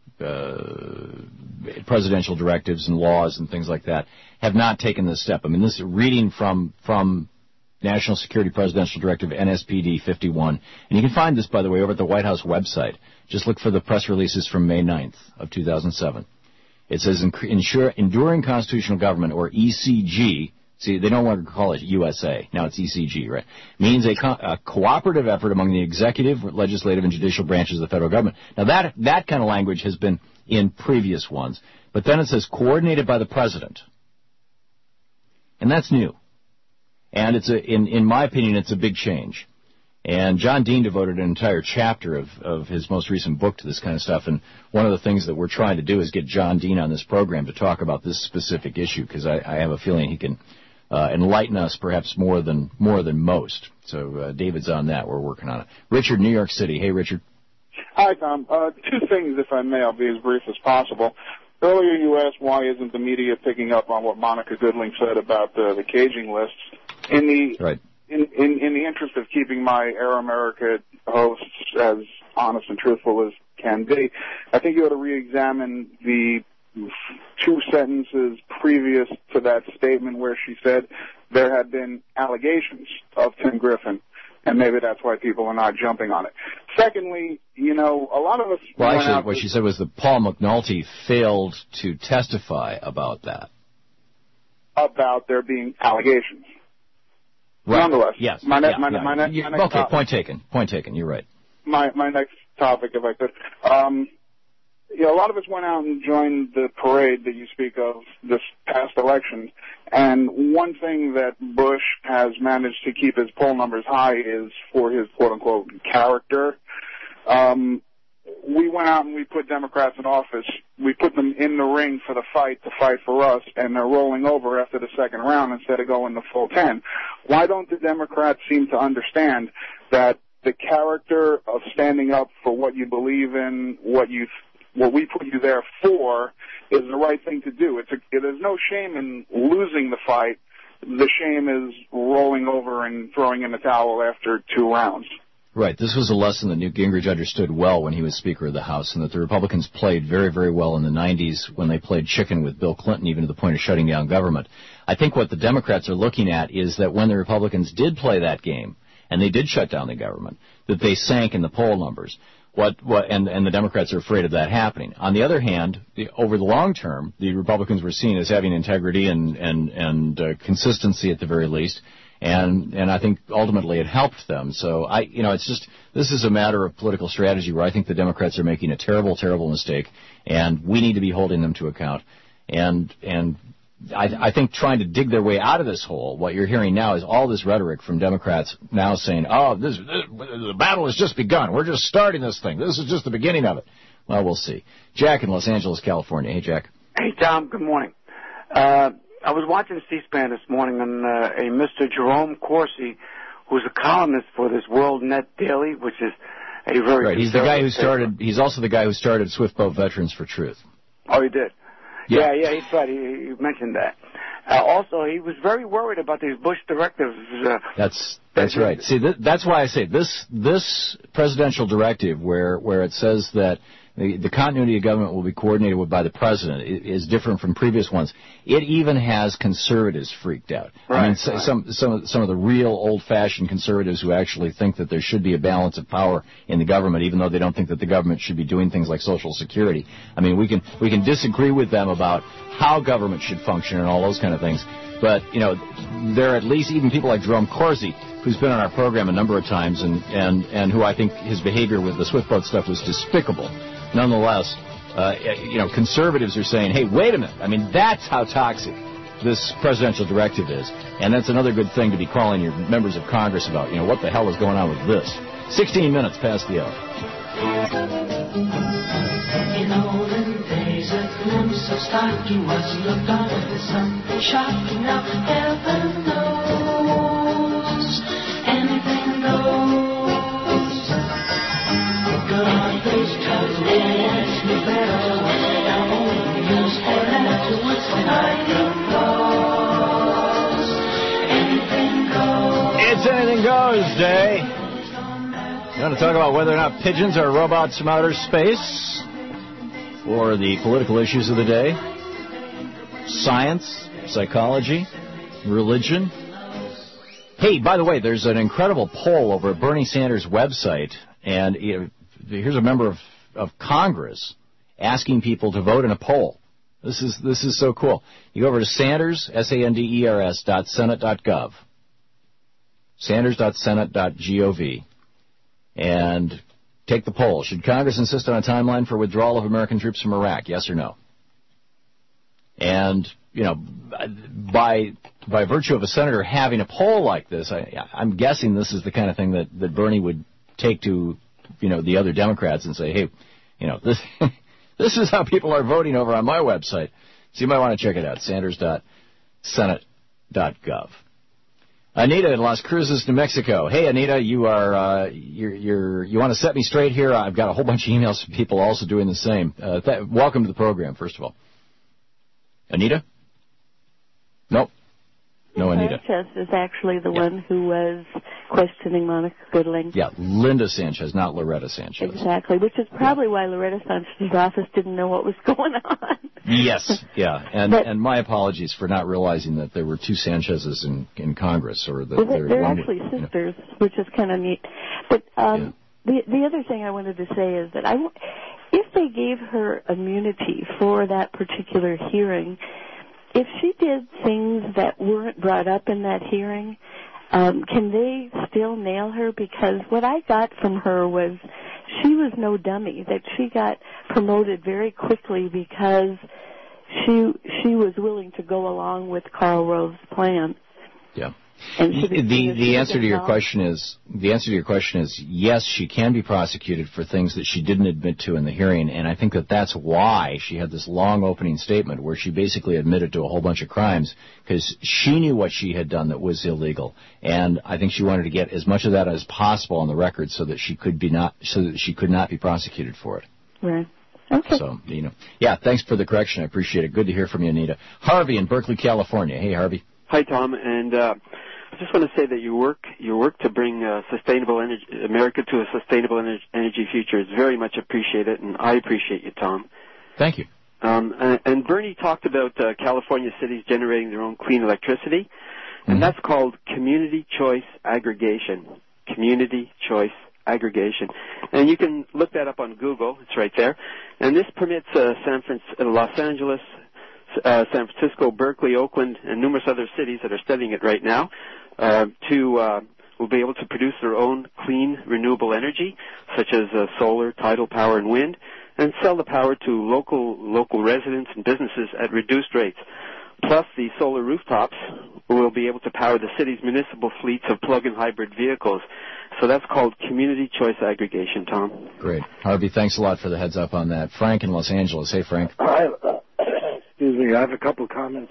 presidential directives and laws and things like that have not taken this step. I mean, this is reading from National Security Presidential Directive NSPD 51, and you can find this, by the way, over at the White House website. Just look for the press releases from May 9th of 2007. It says enduring constitutional government, or ECG. See, they don't want to call it USA. Now it's ECG, right? Means a cooperative effort among the executive, legislative, and judicial branches of the federal government. Now that kind of language has been in previous ones. But then it says coordinated by the president. And that's new. And in my opinion, it's a big change. And John Dean devoted an entire chapter of his most recent book to this kind of stuff. And one of the things that we're trying to do is get John Dean on this program to talk about this specific issue, because I have a feeling he can enlighten us perhaps more than most. So David's on that. We're working on it. Richard, New York City. Hey, Richard. Hi, Tom. Two things, if I may. I'll be as brief as possible. Earlier you asked why isn't the media picking up on what Monica Goodling said about the caging lists. In the interest of keeping my Air America hosts as honest and truthful as can be, I think you ought to re-examine the two sentences previous to that statement where she said there had been allegations of Tim Griffin, and maybe that's why people are not jumping on it. Secondly, a lot of us... Well, actually, what she said was that Paul McNulty failed to testify about that. About there being allegations. Right. Nonetheless, yes. My next topic. Point taken. You're right. My next topic, if I could. A lot of us went out and joined the parade that you speak of this past election, and one thing that Bush has managed to keep his poll numbers high is for his quote-unquote character. We went out and we put Democrats in office. We put them in the ring for the fight to fight for us, and they're rolling over after the second round instead of going the full 10. Why don't the Democrats seem to understand that the character of standing up for what you believe in, what we put you there for, is the right thing to do. There's no shame in losing the fight. The shame is rolling over and throwing in the towel after 2 rounds. Right. This was a lesson that Newt Gingrich understood well when he was Speaker of the House, and that the Republicans played very, very well in the 90s when they played chicken with Bill Clinton, even to the point of shutting down government. I think what the Democrats are looking at is that when the Republicans did play that game, and they did shut down the government, that they sank in the poll numbers. And the Democrats are afraid of that happening. On the other hand, over the long term, the Republicans were seen as having integrity and consistency at the very least. And I think ultimately it helped them. So this is a matter of political strategy where I think the Democrats are making a terrible, terrible mistake, and we need to be holding them to account. And I think trying to dig their way out of this hole, what you're hearing now is all this rhetoric from Democrats now saying, the battle has just begun. We're just starting this thing. This is just the beginning of it. Well, we'll see. Jack in Los Angeles, California. Hey, Jack. Hey, Tom. Good morning. I was watching C-SPAN this morning, and a Mr. Jerome Corsi, who's a columnist for this World Net Daily, which is a very right. He's the guy who started. He's also the guy who started Swift Boat Veterans for Truth. Oh, he did. Yeah, he's right. He mentioned that. Also, he was very worried about these Bush directives. That's right. See, that's why I say this presidential directive, where it says that the continuity of government will be coordinated with by the president, is different from previous ones. It even has conservatives freaked out. Right, I mean, some of the real old-fashioned conservatives who actually think that there should be a balance of power in the government, even though they don't think that the government should be doing things like Social Security. I mean, we can disagree with them about how government should function and all those kind of things. But, there are at least even people like Jerome Corsi, who's been on our program a number of times and who I think his behavior with the Swift Boat stuff was despicable. Nonetheless, conservatives are saying, hey, wait a minute. I mean, that's how toxic this presidential directive is. And that's another good thing to be calling your members of Congress about, what the hell is going on with this. 16 minutes past the hour. In olden days, a glimpse of stocking was looked on as something shocking. Now, heaven knows, anything goes. God, please tell me better. Now, only use for that to what's behind clothes. Anything goes. It's Anything Goes Day. You want to talk about whether or not pigeons are robots from outer space? Or the political issues of the day? Science, psychology, religion? Hey, by the way, there's an incredible poll over at Bernie Sanders' website, and here's a member of Congress asking people to vote in a poll. This is so cool. You go over to Sanders, SANDERS.senate.gov, Sanders.senate.gov, and take the poll. Should Congress insist on a timeline for withdrawal of American troops from Iraq? Yes or no? And, by virtue of a senator having a poll like this, I'm guessing this is the kind of thing that Bernie would take to, the other Democrats and say, hey, this is how people are voting over on my website. So you might want to check it out, Sanders.senate.gov. Anita in Las Cruces, New Mexico. Hey, Anita, you want to set me straight here? I've got a whole bunch of emails from people also doing the same. Welcome to the program, first of all. Anita? Nope. No, Anita. Sanchez is actually the one who was questioning Monica Goodling. Yeah, Linda Sanchez, not Loretta Sanchez. Exactly, which is probably why Loretta Sanchez's office didn't know what was going on. Yes, yeah, and my apologies for not realizing that there were two Sanchez's in Congress, or that they're actually sisters, which is kind of neat. But the other thing I wanted to say is that if they gave her immunity for that particular hearing, if she did things that weren't brought up in that hearing, can they still nail her? Because what I got from her was she was no dummy, that she got promoted very quickly because she was willing to go along with Karl Rove's plan. Yeah. And the answer to your question is yes, she can be prosecuted for things that she didn't admit to in the hearing, and I think that's why she had this long opening statement where she basically admitted to a whole bunch of crimes, because she knew what she had done that was illegal, and I think she wanted to get as much of that as possible on the record so that she could not be prosecuted for it. Right. Okay. So, yeah, thanks for the correction. I appreciate it. Good to hear from you, Anita. Harvey in Berkeley, California. Hey, Harvey. Hi, Tom. And I just want to say that your work to bring America to a sustainable energy future is very much appreciated, and I appreciate you, Tom. Thank you. And Bernie talked about California cities generating their own clean electricity, and that's called community choice aggregation. Community choice aggregation. And you can look that up on Google. It's right there. And this permits Los Angeles, San Francisco, Berkeley, Oakland, and numerous other cities that are studying it right now will be able to produce their own clean, renewable energy, such as solar, tidal power, and wind, and sell the power to local residents and businesses at reduced rates. Plus, the solar rooftops will be able to power the city's municipal fleets of plug-in hybrid vehicles. So that's called community choice aggregation, Tom. Great. Harvey, thanks a lot for the heads up on that. Frank in Los Angeles. Hey, Frank. Excuse me. I have a couple of comments.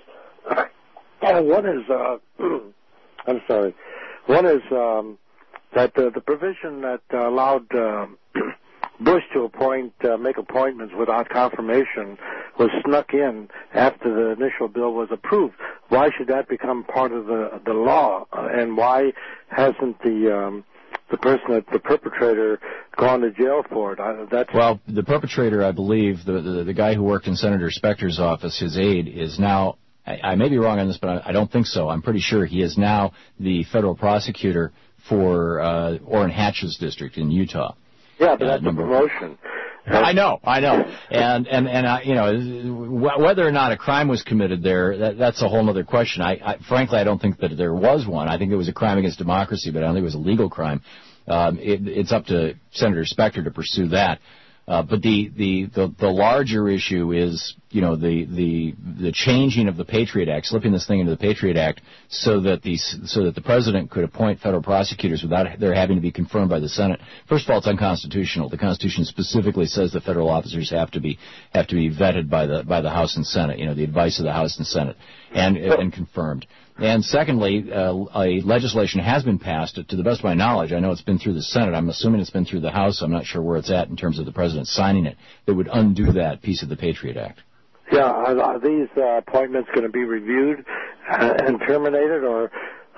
One is, I'm sorry. One is that the provision that allowed Bush to make appointments without confirmation was snuck in after the initial bill was approved. Why should that become part of the law? And why hasn't the perpetrator gone to jail for it? Well, the perpetrator, I believe, the guy who worked in Senator Specter's office, his aide, is now, I may be wrong on this, but I don't think so. I'm pretty sure he is now the federal prosecutor for Orrin Hatch's district in Utah. Yeah, but that's a promotion. I know, and whether or not a crime was committed there, that's a whole other question. Frankly, I don't think that there was one. I think it was a crime against democracy, but I don't think it was a legal crime. It's up to Senator Specter to pursue that. But the larger issue is, the changing of the Patriot Act, slipping this thing into the Patriot Act, so that the president could appoint federal prosecutors without their having to be confirmed by the Senate. First of all, it's unconstitutional. The Constitution specifically says that federal officers have to be vetted by the House and Senate. The advice of the House and Senate, and confirmed. And secondly, a legislation has been passed. To the best of my knowledge, I know it's been through the Senate. I'm assuming it's been through the House. I'm not sure where it's at in terms of the president signing it. That would undo that piece of the Patriot Act. Yeah, are these appointments going to be reviewed and terminated, or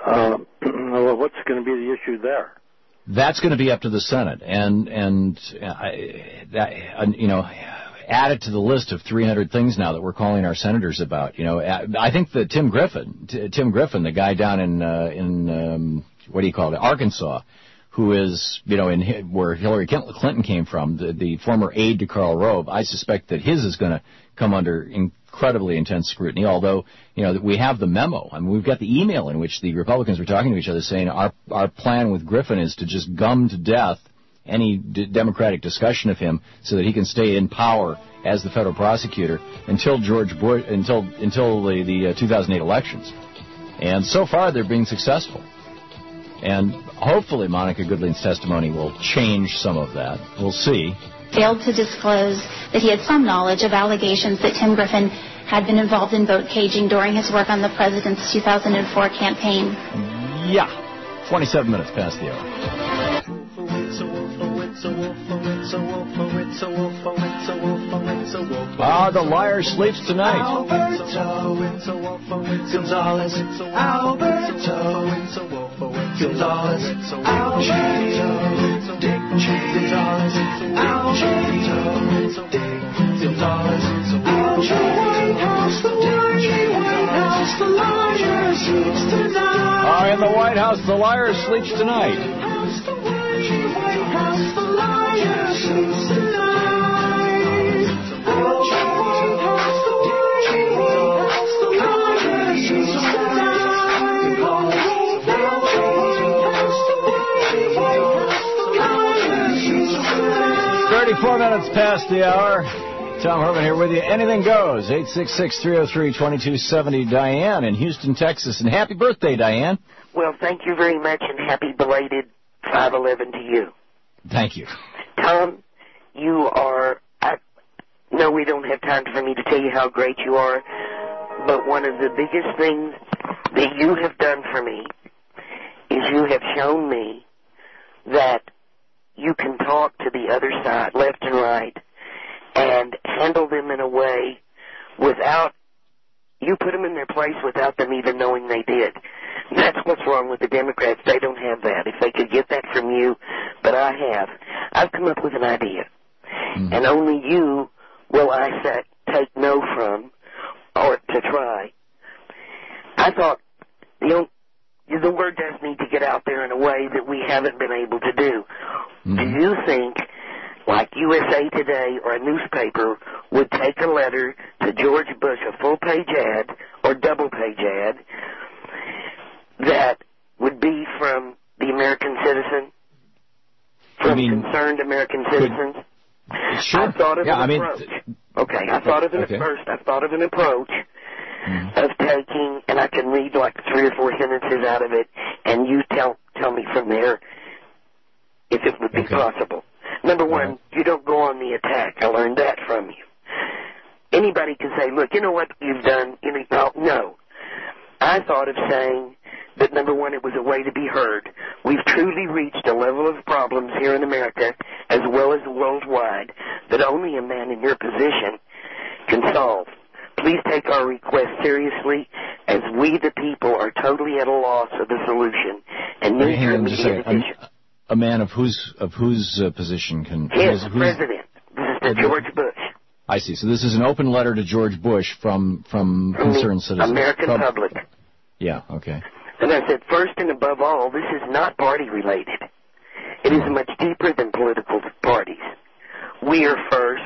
what's going to be the issue there? That's going to be up to the Senate, and add it to the list of 300 things now that we're calling our senators about. I think that Tim Griffin, the guy down in Arkansas, who is, where Hillary Clinton came from, the former aide to Karl Rove, I suspect that his is going to come under incredibly intense scrutiny, although, we have the memo. I mean, we've got the email in which the Republicans were talking to each other saying our plan with Griffin is to just gum to death any Democratic discussion of him so that he can stay in power as the federal prosecutor until George Bush, until the 2008 elections. And so far, they're being successful. And hopefully Monica Goodling's testimony will change some of that. We'll see. Failed to disclose that he had some knowledge of allegations that Tim Griffin had been involved in vote caging during his work on the president's 2004 campaign. Yeah. 27 minutes past the hour. The liar sleeps tonight. Alberto Gonzalez, Alberto Gonzalez, Alberto Dick Gonzalez, Alberto Dick Gonzalez, the liar sleeps tonight. In the White House, the liar sleeps tonight. White House, the liar sleeps tonight. Four minutes past the hour. Tom Herman here with you. Anything goes. 866-303-2270. Diane in Houston, Texas. And happy birthday, Diane. Well, thank you very much, and happy belated 5/11 to you. Thank you. Tom, you are... No, we don't have time for me to tell you how great you are, but one of the biggest things that you have done for me is you have shown me that you can talk to the other side, left and right, and handle them in a way without, you put them in their place without them even knowing they did. And that's what's wrong with the Democrats. They don't have that. If they could get that from you, but I have. I've come up with an idea. And only you will I take no from or to try. I thought the word does need to get out there in a way that we haven't been able to do. Do you think, like USA Today or a newspaper, would take a letter to George Bush, a full-page ad or double-page ad, that would be from the American citizen, from concerned American citizens? Sure. I thought of an approach. I thought of an approach of taking, and I can read like 3 or 4 sentences out of it, and you tell me from there if it would be possible. Number one, you don't go on the attack. I learned that from you. Anybody can say, look, you know what you've done? No. I thought of saying that, number one, it was a way to be heard. We've truly reached a level of problems here in America, as well as worldwide, that only a man in your position can solve. Please take our request seriously, as we, the people, are totally at a loss of the solution. And need your immediate attention. A man of whose position can? Yes, President. This is to George Bush. I see. So this is an open letter to George Bush from concerned citizens. American public. Yeah. Okay. And I said, first and above all, this is not party related. It is much deeper than political parties. We are first,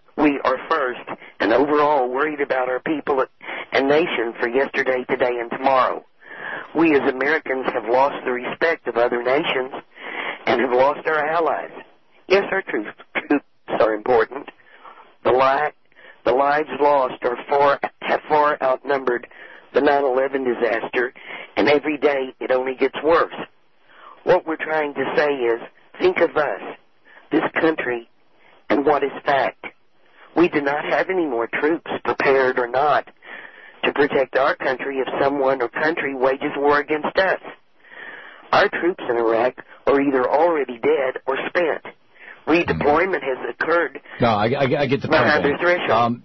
and overall worried about our people and nation for yesterday, today, and tomorrow. We as Americans have lost the respect of other nations and have lost our allies. Yes, our troops are important. The lives lost have far outnumbered the 9/11 disaster, and every day it only gets worse. What we're trying to say is, think of us, this country, and what is fact. We do not have any more troops, prepared or not, to protect our country if someone or country wages war against us. Our troops in Iraq are either already dead or spent. Redeployment has occurred. No, I get the point. Behind their threshold.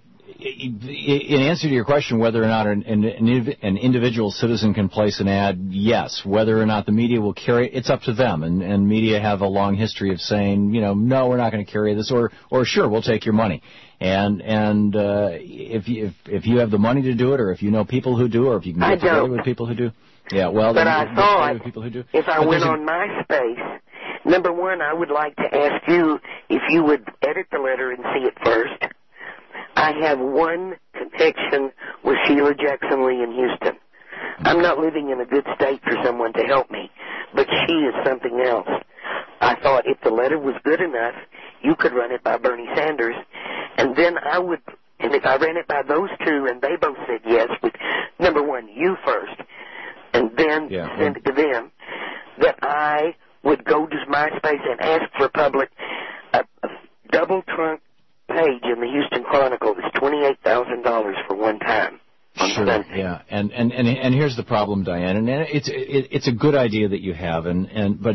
In answer to your question, whether or not an individual citizen can place an ad, yes. Whether or not the media will carry it, it's up to them. And media have a long history of saying, no, we're not going to carry this, or sure, we'll take your money. And if you have the money to do it, or if you know people who do, or if you can get together with people who do, yeah. Well, but I thought people who do. If I went on MySpace, number one, I would like to ask you if you would edit the letter and see it first. I have one connection with Sheila Jackson Lee in Houston. I'm not living in a good state for someone to help me, but she is something else. I thought if the letter was good enough, you could run it by Bernie Sanders, and then and if I ran it by those two and they both said yes, with number one, you first, and then send it to them, that I would go to MySpace and ask for a double trunk page in the Houston Chronicle that's $28,000 for one time. Sure. Yeah. And here's the problem, Diane. And it's a good idea that you have, but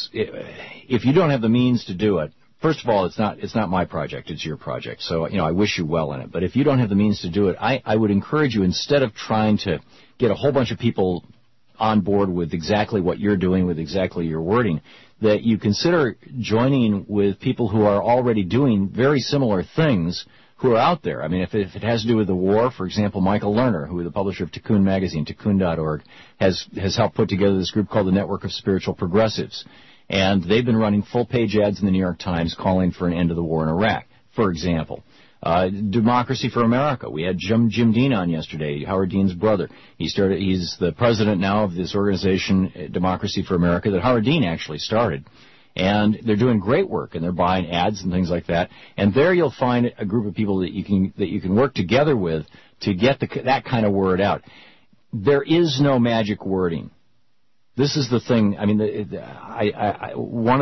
if you don't have the means to do it, first of all, it's not my project, it's your project. So, I wish you well in it. But if you don't have the means to do it, I would encourage you, instead of trying to get a whole bunch of people on board with exactly what you're doing, with exactly your wording, that you consider joining with people who are already doing very similar things who are out there. I mean, if it has to do with the war, for example, Michael Lerner, who is the publisher of Tikkun magazine, tikkun.org, has helped put together this group called the Network of Spiritual Progressives. And they've been running full-page ads in the New York Times calling for an end to the war in Iraq, for example. Democracy for America. We had Jim Dean on yesterday, Howard Dean's brother. He's the president now of this organization, Democracy for America, that Howard Dean actually started. And they're doing great work, and they're buying ads and things like that. And there you'll find a group of people that you can work together with to get that kind of word out. There is no magic wording. This is the thing. I mean, one of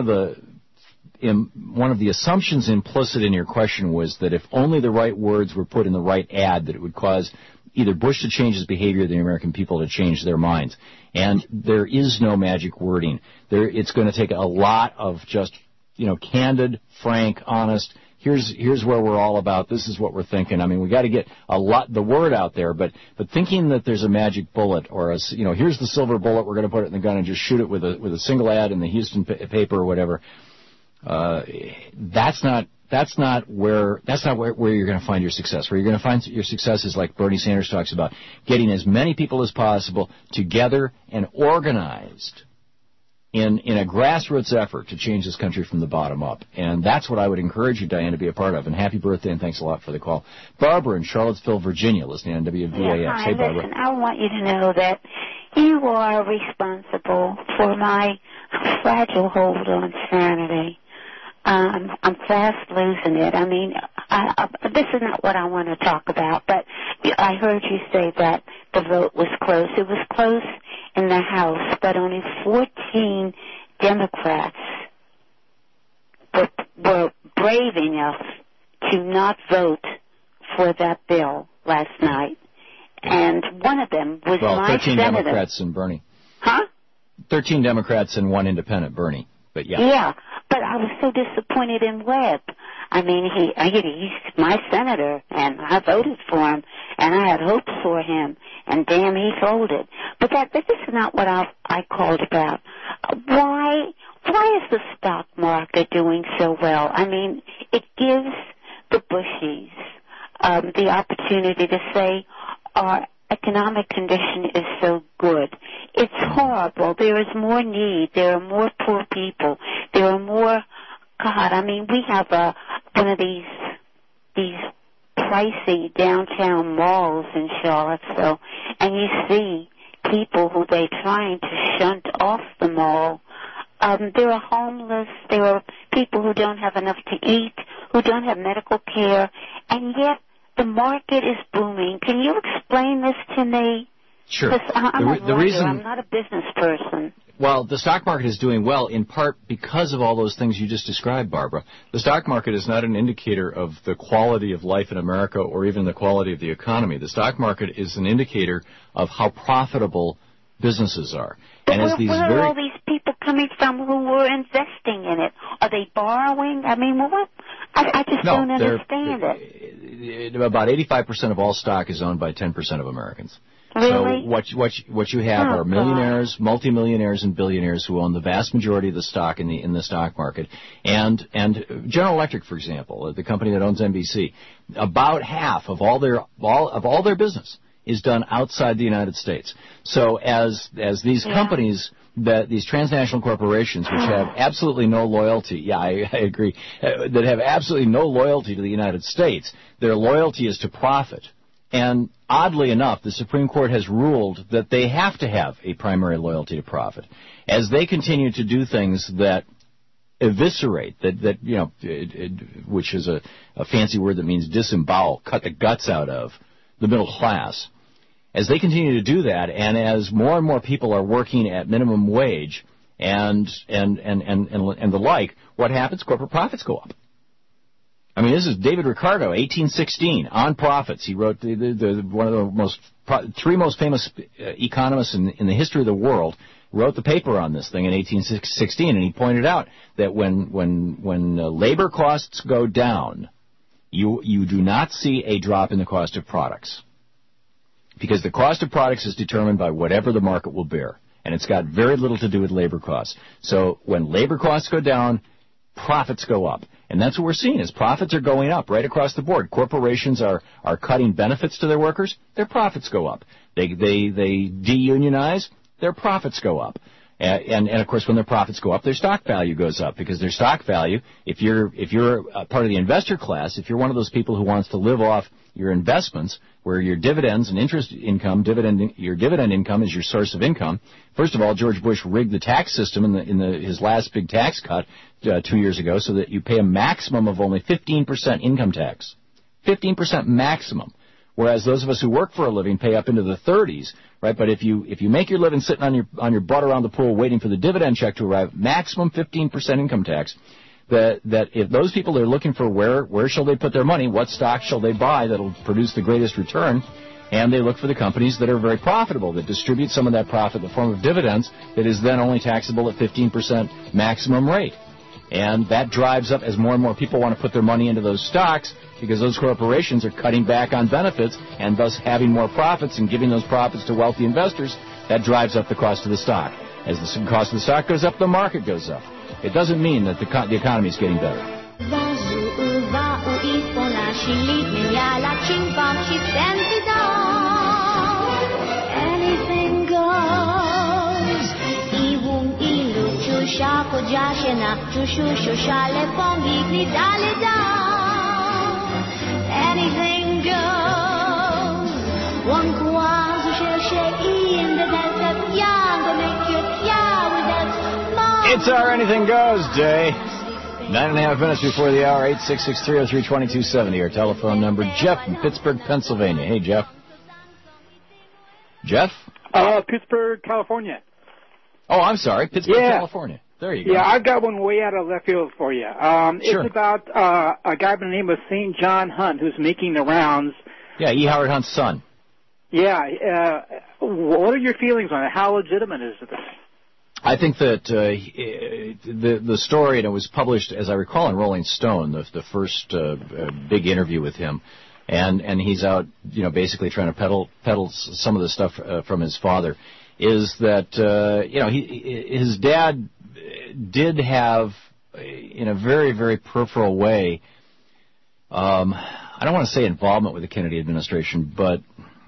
the assumptions implicit in your question was that if only the right words were put in the right ad, that it would cause either Bush to change his behavior or the American people to change their minds. And there is no magic wording. It's going to take a lot of just, candid, frank, honest, here's where we're all about. This is what we're thinking. I mean, we got to get the word out there, but thinking that there's a magic bullet or here's the silver bullet, we're going to put it in the gun and just shoot it with a single ad in the Houston paper or whatever. That's not where you're going to find your success. Where you're going to find your success is like Bernie Sanders talks about, getting as many people as possible together and organized in a grassroots effort to change this country from the bottom up. And that's what I would encourage you, Diane, to be a part of. And happy birthday, and thanks a lot for the call. Barbara in Charlottesville, Virginia, listening on WVAX. Yeah, hey, Barbara. Listen, I want you to know that you are responsible for my fragile hold on sanity. I'm fast losing it. I mean, this is not what I want to talk about, but I heard you say that the vote was close. It was close in the House, but only 14 Democrats were brave enough to not vote for that bill last night. And one of them was my 13 senator. Democrats and Bernie. Huh? 13 Democrats and 1 independent, Bernie. But Yeah, but I was so disappointed in Webb. I mean, he's my senator, and I voted for him, and I had hopes for him, and damn, he folded. But this is not what I called about. Why is the stock market doing so well? I mean, it gives the Bushies the opportunity to say our economic condition is so good. It's horrible. There is more need. There are more poor people. There are more. God, I mean, we have one of these pricey downtown malls in Charlottesville, and you see people who they're trying to shunt off the mall. There are homeless. There are people who don't have enough to eat, who don't have medical care, and yet the market is booming. Can you explain this to me? Sure. I'm not a business person. Well, the stock market is doing well in part because of all those things you just described, Barbara. The stock market is not an indicator of the quality of life in America or even the quality of the economy. The stock market is an indicator of how profitable businesses are. But where are all these people coming from who were investing in it? Are they borrowing? I mean, what? I just don't understand it. About 85% of all stock is owned by 10% of Americans. Really? So what you have are millionaires, multimillionaires, and billionaires who own the vast majority of the stock in the stock market. And General Electric, for example, the company that owns NBC, about half of all their business is done outside the United States. So as these companies, these transnational corporations, which have absolutely no loyalty, I agree, that have absolutely no loyalty to the United States, their loyalty is to profit. And oddly enough, the Supreme Court has ruled that they have to have a primary loyalty to profit. As they continue to do things that eviscerate, which is a fancy word that means disembowel, cut the guts out of the middle class, as they continue to do that, and as more and more people are working at minimum wage and the like, what happens? Corporate profits go up. I mean, this is David Ricardo, 1816, on profits. He wrote one of the three most famous economists in the history of the world, wrote the paper on this thing in 1816, and he pointed out that when labor costs go down, you do not see a drop in the cost of products, because the cost of products is determined by whatever the market will bear, and it's got very little to do with labor costs. So when labor costs go down, profits go up. And that's what we're seeing, is profits are going up right across the board. Corporations are cutting benefits to their workers, their profits go up. They de-unionize, their profits go up. And of course, when their profits go up, their stock value goes up, because their stock value, if you're a part of the investor class, if you're one of those people who wants to live off your investments, where your dividends and interest income, your dividend income is your source of income. First of all, George Bush rigged the tax system in his last big tax cut 2 years ago, so that you pay a maximum of only 15% income tax. 15% maximum. Whereas those of us who work for a living pay up into the 30s, right? But if you make your living sitting on your butt around the pool waiting for the dividend check to arrive, maximum 15% income tax. That if those people are looking for where shall they put their money, what stock shall they buy that'll produce the greatest return, and they look for the companies that are very profitable, that distribute some of that profit in the form of dividends that is then only taxable at 15% maximum rate. And that drives up, as more and more people want to put their money into those stocks, because those corporations are cutting back on benefits and thus having more profits and giving those profits to wealthy investors, that drives up the cost of the stock. As the cost of the stock goes up, the market goes up. It doesn't mean that the economy is getting better. Anything goes. Anything goes. It's our Anything Goes Day. 9.5 minutes before the hour, 866-303-2270. Our telephone number. Jeff in Pittsburgh, Pennsylvania. Hey, Jeff. Jeff? Pittsburgh, California. Oh, I'm sorry. Pittsburgh, California. There you go. Yeah, I've got one way out of left field for you. Sure. It's about a guy by the name of St. John Hunt who's making the rounds. Yeah, E. Howard Hunt's son. Yeah. What are your feelings on it? How legitimate is this? I think that the story, and it was published, as I recall, in Rolling Stone, the first big interview with him, and he's out, basically trying to peddle some of the stuff from his father, is that his dad did have, in a very, very peripheral way, I don't want to say involvement with the Kennedy administration, but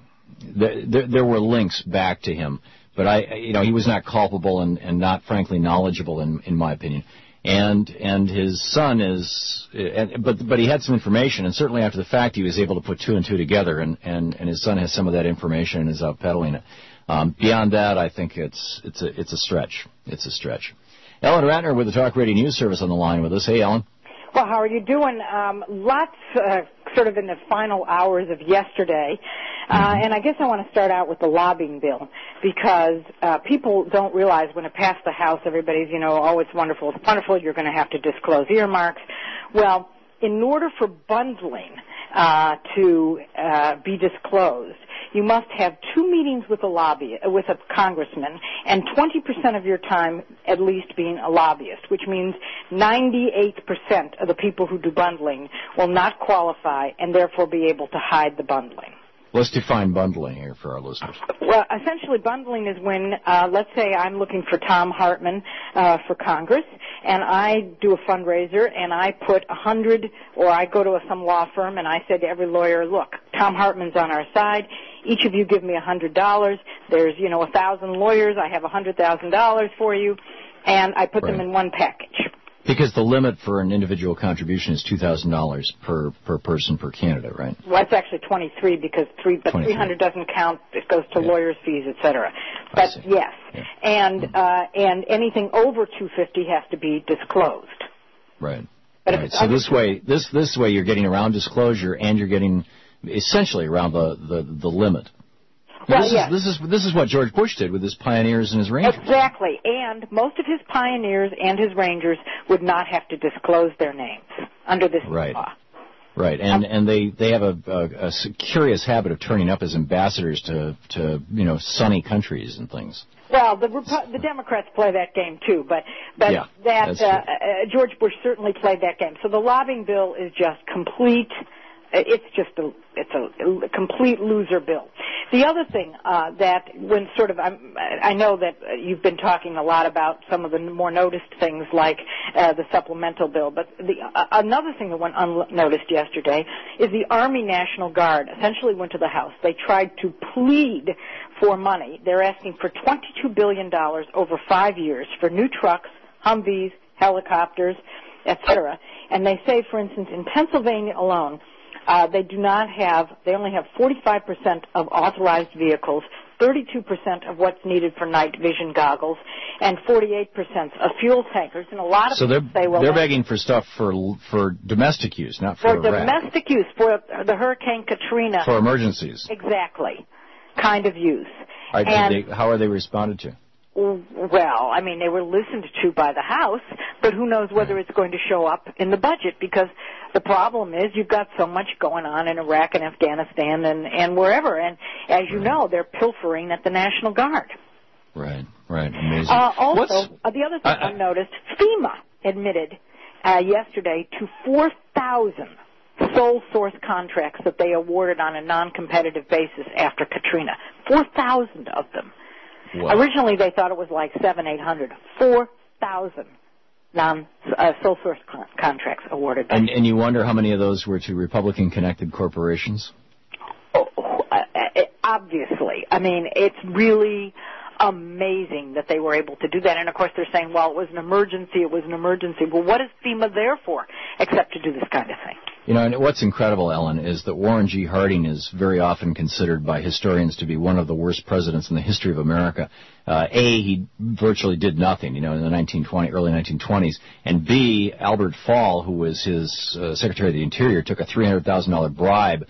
there were links back to him. But he was not culpable and not, frankly, knowledgeable in my opinion. And his son but he had some information, and certainly after the fact he was able to put two and two together, and his son has some of that information and is out peddling it. Beyond that, I think it's a stretch. It's a stretch. Ellen Ratner with the Talk Radio News Service on the line with us. Hey, Ellen. Well, how are you doing? Lots sort of in the final hours of yesterday. And I guess I want to start out with the lobbying bill, because people don't realize when it passed the House, everybody's, oh, it's wonderful, you're going to have to disclose earmarks. Well, in order for bundling to be disclosed, you must have 2 meetings with a congressman, and 20% of your time at least being a lobbyist, which means 98% of the people who do bundling will not qualify and therefore be able to hide the bundling. Let's define bundling here for our listeners. Well, essentially bundling is when, let's say I'm looking for Tom Hartman for Congress, and I do a fundraiser, and I put 100, or I go to some law firm, and I said to every lawyer, look, Tom Hartman's on our side. Each of you give me $100. There's, 1,000 lawyers. I have $100,000 for you, and I put them in one package. Because the limit for an individual contribution is $2,000 per person per candidate, right? Well, it's actually 23 because 300 doesn't count. It goes to lawyers' fees, etc. But yes, and anything over 250 has to be disclosed. Right. But so this way you're getting around disclosure, and you're getting essentially around the limit. Well, this is what George Bush did with his pioneers and his rangers. Exactly, and most of his pioneers and his rangers would not have to disclose their names under this law. Right, and they have a curious habit of turning up as ambassadors to sunny countries and things. Well, the Democrats play that game too, but George Bush certainly played that game. So the lobbying bill is just complete. It's a complete loser bill. The other thing that when sort of I know that you've been talking a lot about some of the more noticed things like the supplemental bill, but another thing that went unnoticed yesterday is the Army National Guard essentially went to the House. They tried to plead for money. They're asking for $22 billion over 5 years for new trucks, Humvees, helicopters, etc. And they say, for instance, in Pennsylvania alone, they only have 45% of authorized vehicles, 32% of what's needed for night vision goggles, and 48% of fuel tankers. And a lot of people say, well, they're begging for stuff for domestic use, not for Iraq. Domestic use, for the Hurricane Katrina. For emergencies. Exactly. Kind of use. How are they responded to? Well, I mean, they were listened to by the House, but who knows whether it's going to show up in the budget, because the problem is you've got so much going on in Iraq and Afghanistan and wherever, and as you know, they're pilfering at the National Guard. Right, amazing. Also, the other thing I noticed, FEMA admitted yesterday to 4,000 sole source contracts that they awarded on a non-competitive basis after Katrina. 4,000 of them. Wow. Originally, they thought it was like 800. 4,000 sole source contracts awarded. And you wonder how many of those were to Republican-connected corporations? Obviously. I mean, it's really amazing that they were able to do that. And, of course, they're saying, well, it was an emergency. Well, what is FEMA there for except to do this kind of thing? You know, and what's incredible, Ellen, is that Warren G. Harding is very often considered by historians to be one of the worst presidents in the history of America. He virtually did nothing, in the early 1920s. And B, Albert Fall, who was his Secretary of the Interior, took a $300,000 bribe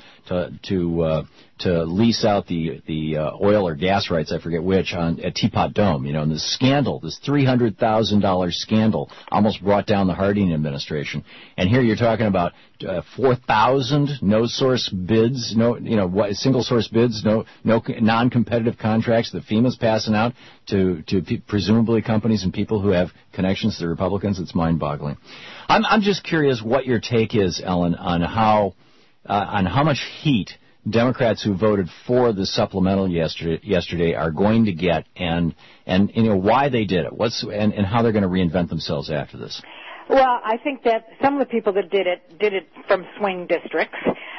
to lease out the oil or gas rights, I forget which, at Teapot Dome. And this scandal, this $300,000 scandal, almost brought down the Harding administration. And here you're talking about 4,000 no-source bids, single source bids, no non-competitive contracts that FEMA's passing out to presumably companies and people who have connections to the Republicans. It's mind-boggling. I'm just curious what your take is, Ellen, on how much heat Democrats who voted for the supplemental yesterday are going to get, and why they did it, and how they're going to reinvent themselves after this. Well, I think that some of the people that did it from swing districts,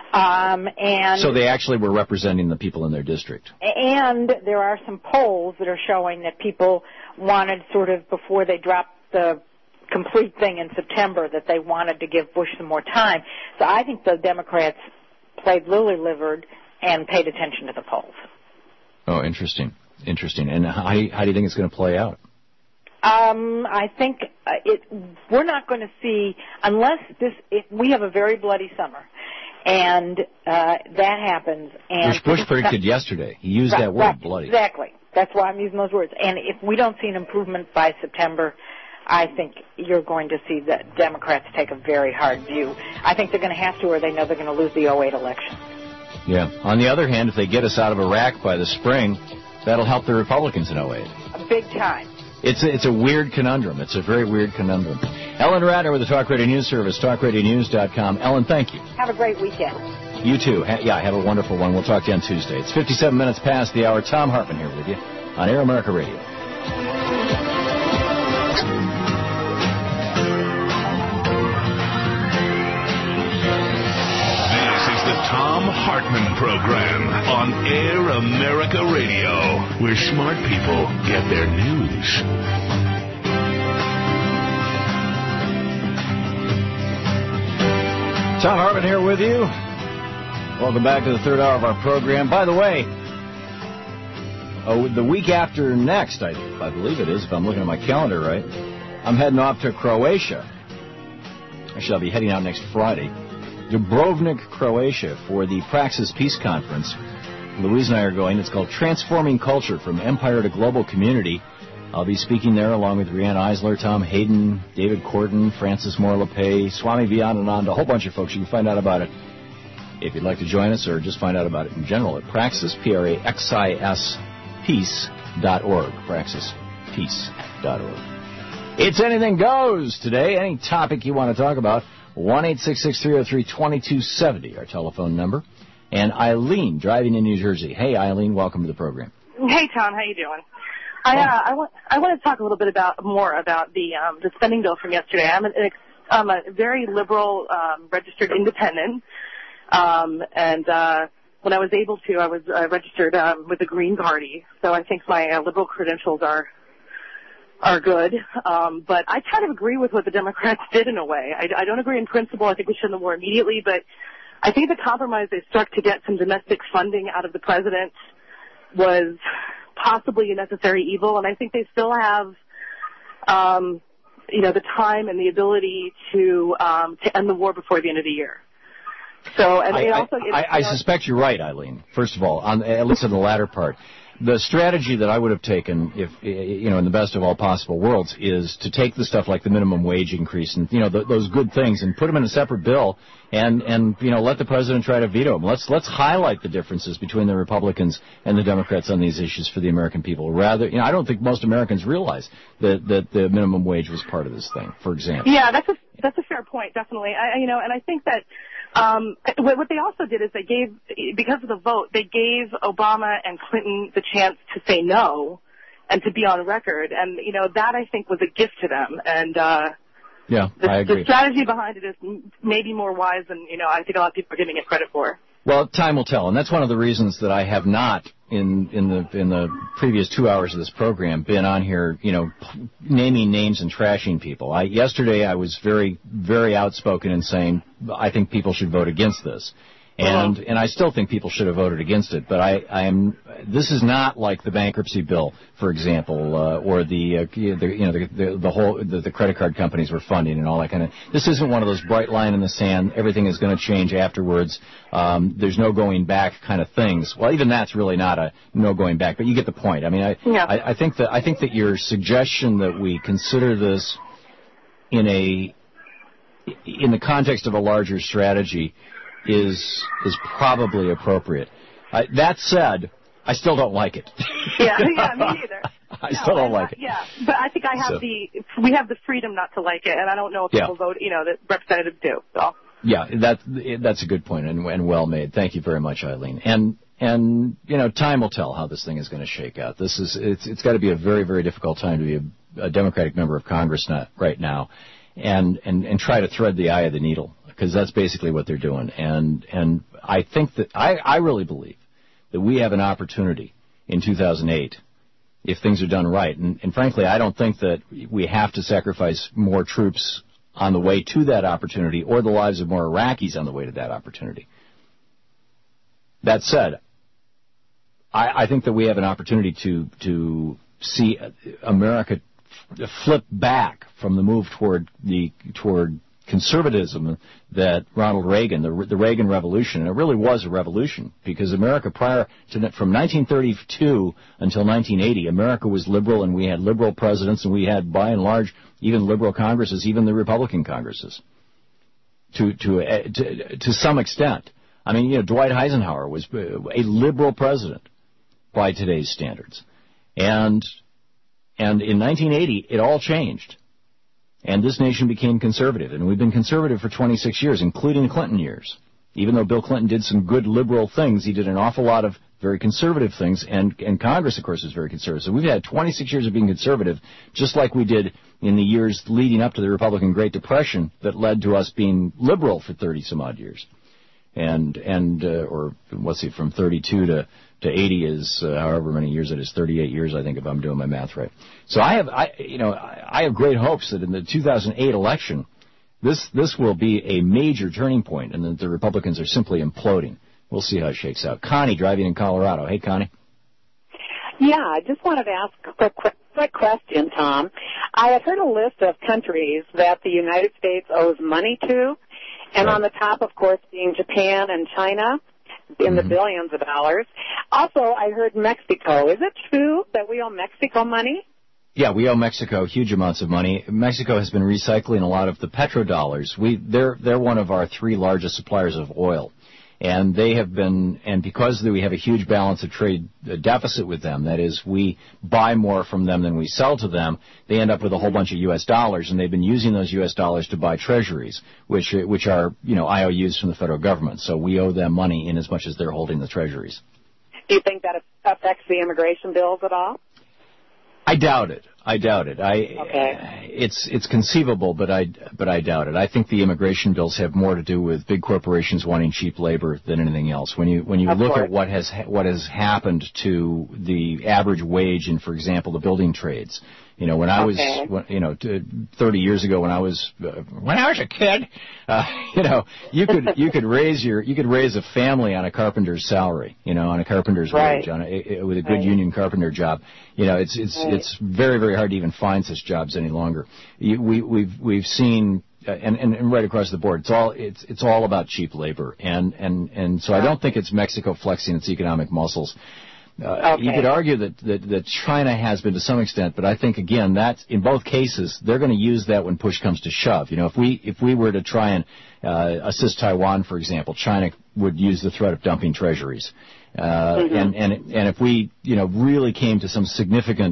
and so they actually were representing the people in their district. And there are some polls that are showing that people wanted, sort of before they dropped the complete thing in September, that they wanted to give Bush some more time. So I think the Democrats played lily-livered and paid attention to the polls. Oh, interesting. And how do you think it's going to play out? I think we're not going to see, unless we have a very bloody summer, and that happens. And Which Bush predicted yesterday. He used that word, bloody. Exactly. That's why I'm using those words. And if we don't see an improvement by September, I think you're going to see the Democrats take a very hard view. I think they're going to have to, or they know they're going to lose the 2008 election. Yeah. On the other hand, if they get us out of Iraq by the spring, that'll help the Republicans in 2008. Big time. It's a weird conundrum. It's a very weird conundrum. Ellen Ratner with the Talk Radio News Service, talkradionews.com. Ellen, thank you. Have a great weekend. You too. Have a wonderful one. We'll talk to you on Tuesday. It's 57 minutes past the hour. Tom Hartman here with you on Air America Radio. Tom Hartman Program on Air America Radio, where smart people get their news. Tom Hartman here with you. Welcome back to the third hour of our program. By the way, the week after next, I believe it is, if I'm looking at my calendar right, I'm heading off to Croatia. Actually, I'll be heading out next Friday. Dubrovnik, Croatia, for the Praxis Peace Conference. Louise and I are going. It's called Transforming Culture from Empire to Global Community. I'll be speaking there along with Rihanna Eisler, Tom Hayden, David Corden, Francis Moore LePay, Swami Vivekananda, a whole bunch of folks. You can find out about it if you'd like to join us, or just find out about it in general at Praxis, Praxis, peace.org, praxispeace.org. It's Anything Goes today. Any topic you want to talk about, 1-866-303-2270, our telephone number. And Eileen, driving in New Jersey. Hey, Eileen, welcome to the program. Hey, Tom, how you doing? I want to talk a little bit more about the spending bill from yesterday. I'm a very liberal registered independent, and when I was able to, I was registered with the Green Party. So I think my liberal credentials are good, but I kind of agree with what the Democrats did in a way. I don't agree in principle. I think we should end the war immediately, but I think the compromise they struck to get some domestic funding out of the president was possibly a necessary evil, and I think they still have, the time and the ability to end the war before the end of the year. So, and I suspect you're right, Eileen. First of all, at least in the latter part. The strategy that I would have taken, if in the best of all possible worlds, is to take the stuff like the minimum wage increase and those good things and put them in a separate bill and let the president try to veto them. Let's highlight the differences between the Republicans and the Democrats on these issues for the American people. Rather, I don't think most Americans realize that the minimum wage was part of this thing, for example. Yeah, that's That's a fair point, definitely. And I think that what they also did is they gave, because of the vote, they gave Obama and Clinton the chance to say no and to be on record. And, that I think was a gift to them. And I agree. The strategy behind it is maybe more wise than, I think a lot of people are giving it credit for. Well, time will tell, and that's one of the reasons that I have not, in the previous 2 hours of this program, been on here, naming names and trashing people. Yesterday I was very, very outspoken in saying I think people should vote against this, and I still think people should have voted against it. But this is not like the bankruptcy bill, for example, or the credit card companies were funding and all that kind of. This isn't one of those bright line in the sand. Everything is going to change afterwards. There's no going back kind of things. Well, even that's really not a no going back, but you get the point. I mean, I think that your suggestion that we consider this in the context of a larger strategy is probably appropriate. That said, I still don't like it. Yeah, me neither. I still don't like it. Yeah, but I think we have the freedom not to like it, and I don't know if people vote, that representatives do. So. Yeah, that's a good point and well made. Thank you very much, Eileen. And time will tell how this thing is going to shake out. It's got to be a very, very difficult time to be a Democratic member of Congress right now, and try to thread the eye of the needle, because that's basically what they're doing. And I think that I really believe that we have an opportunity in 2008 if things are done right. And frankly, I don't think that we have to sacrifice more troops on the way to that opportunity or the lives of more Iraqis on the way to that opportunity. That said, I think that we have an opportunity to see America flip back from the move toward conservatism that Ronald Reagan, the Reagan Revolution, and it really was a revolution, because America from 1932 until 1980, America was liberal, and we had liberal presidents, and we had, by and large, even liberal Congresses, even the Republican Congresses, to some extent. I mean, Dwight Eisenhower was a liberal president by today's standards, and in 1980, it all changed. And this nation became conservative, and we've been conservative for 26 years, including the Clinton years. Even though Bill Clinton did some good liberal things, he did an awful lot of very conservative things, and Congress, of course, is very conservative. So we've had 26 years of being conservative, just like we did in the years leading up to the Republican Great Depression that led to us being liberal for 30-some-odd years. Or let's see, from 32 to 80 is however many years it is, 38 years, I think, if I'm doing my math right. So I have great hopes that in the 2008 election, this will be a major turning point, and that the Republicans are simply imploding. We'll see how it shakes out. Connie, driving in Colorado. Hey, Connie. Yeah, I just wanted to ask a quick question, Tom. I had heard a list of countries that the United States owes money to, and on the top, of course, being Japan and China in the billions of dollars. Also, I heard Mexico. Is it true that we owe Mexico money? Yeah, we owe Mexico huge amounts of money. Mexico has been recycling a lot of the petrodollars. They're one of our 3 largest suppliers of oil. And they have been, and because we have a huge balance of trade deficit with them, that is, we buy more from them than we sell to them, they end up with a whole bunch of U.S. dollars, and they've been using those U.S. dollars to buy treasuries, which are, IOUs from the federal government. So we owe them money in as much as they're holding the treasuries. Do you think that affects the immigration bills at all? I doubt it. Okay. It's conceivable, but I doubt it. I think the immigration bills have more to do with big corporations wanting cheap labor than anything else. When you look at what has happened to the average wage in, for example, the building trades. When I was, 30 years ago, when I was a kid, you could raise a family on a carpenter's salary, on a carpenter's wage, with a good union carpenter job. It's very, very hard to even find such jobs any longer. We've seen. And right across the board, it's all about cheap labor, and so I don't think it's Mexico flexing its economic muscles. You could argue that China has been to some extent, but I think again that in both cases they're going to use that when push comes to shove. If we were to try and assist Taiwan, for example, China would use the threat of dumping treasuries, and if we really came to some significant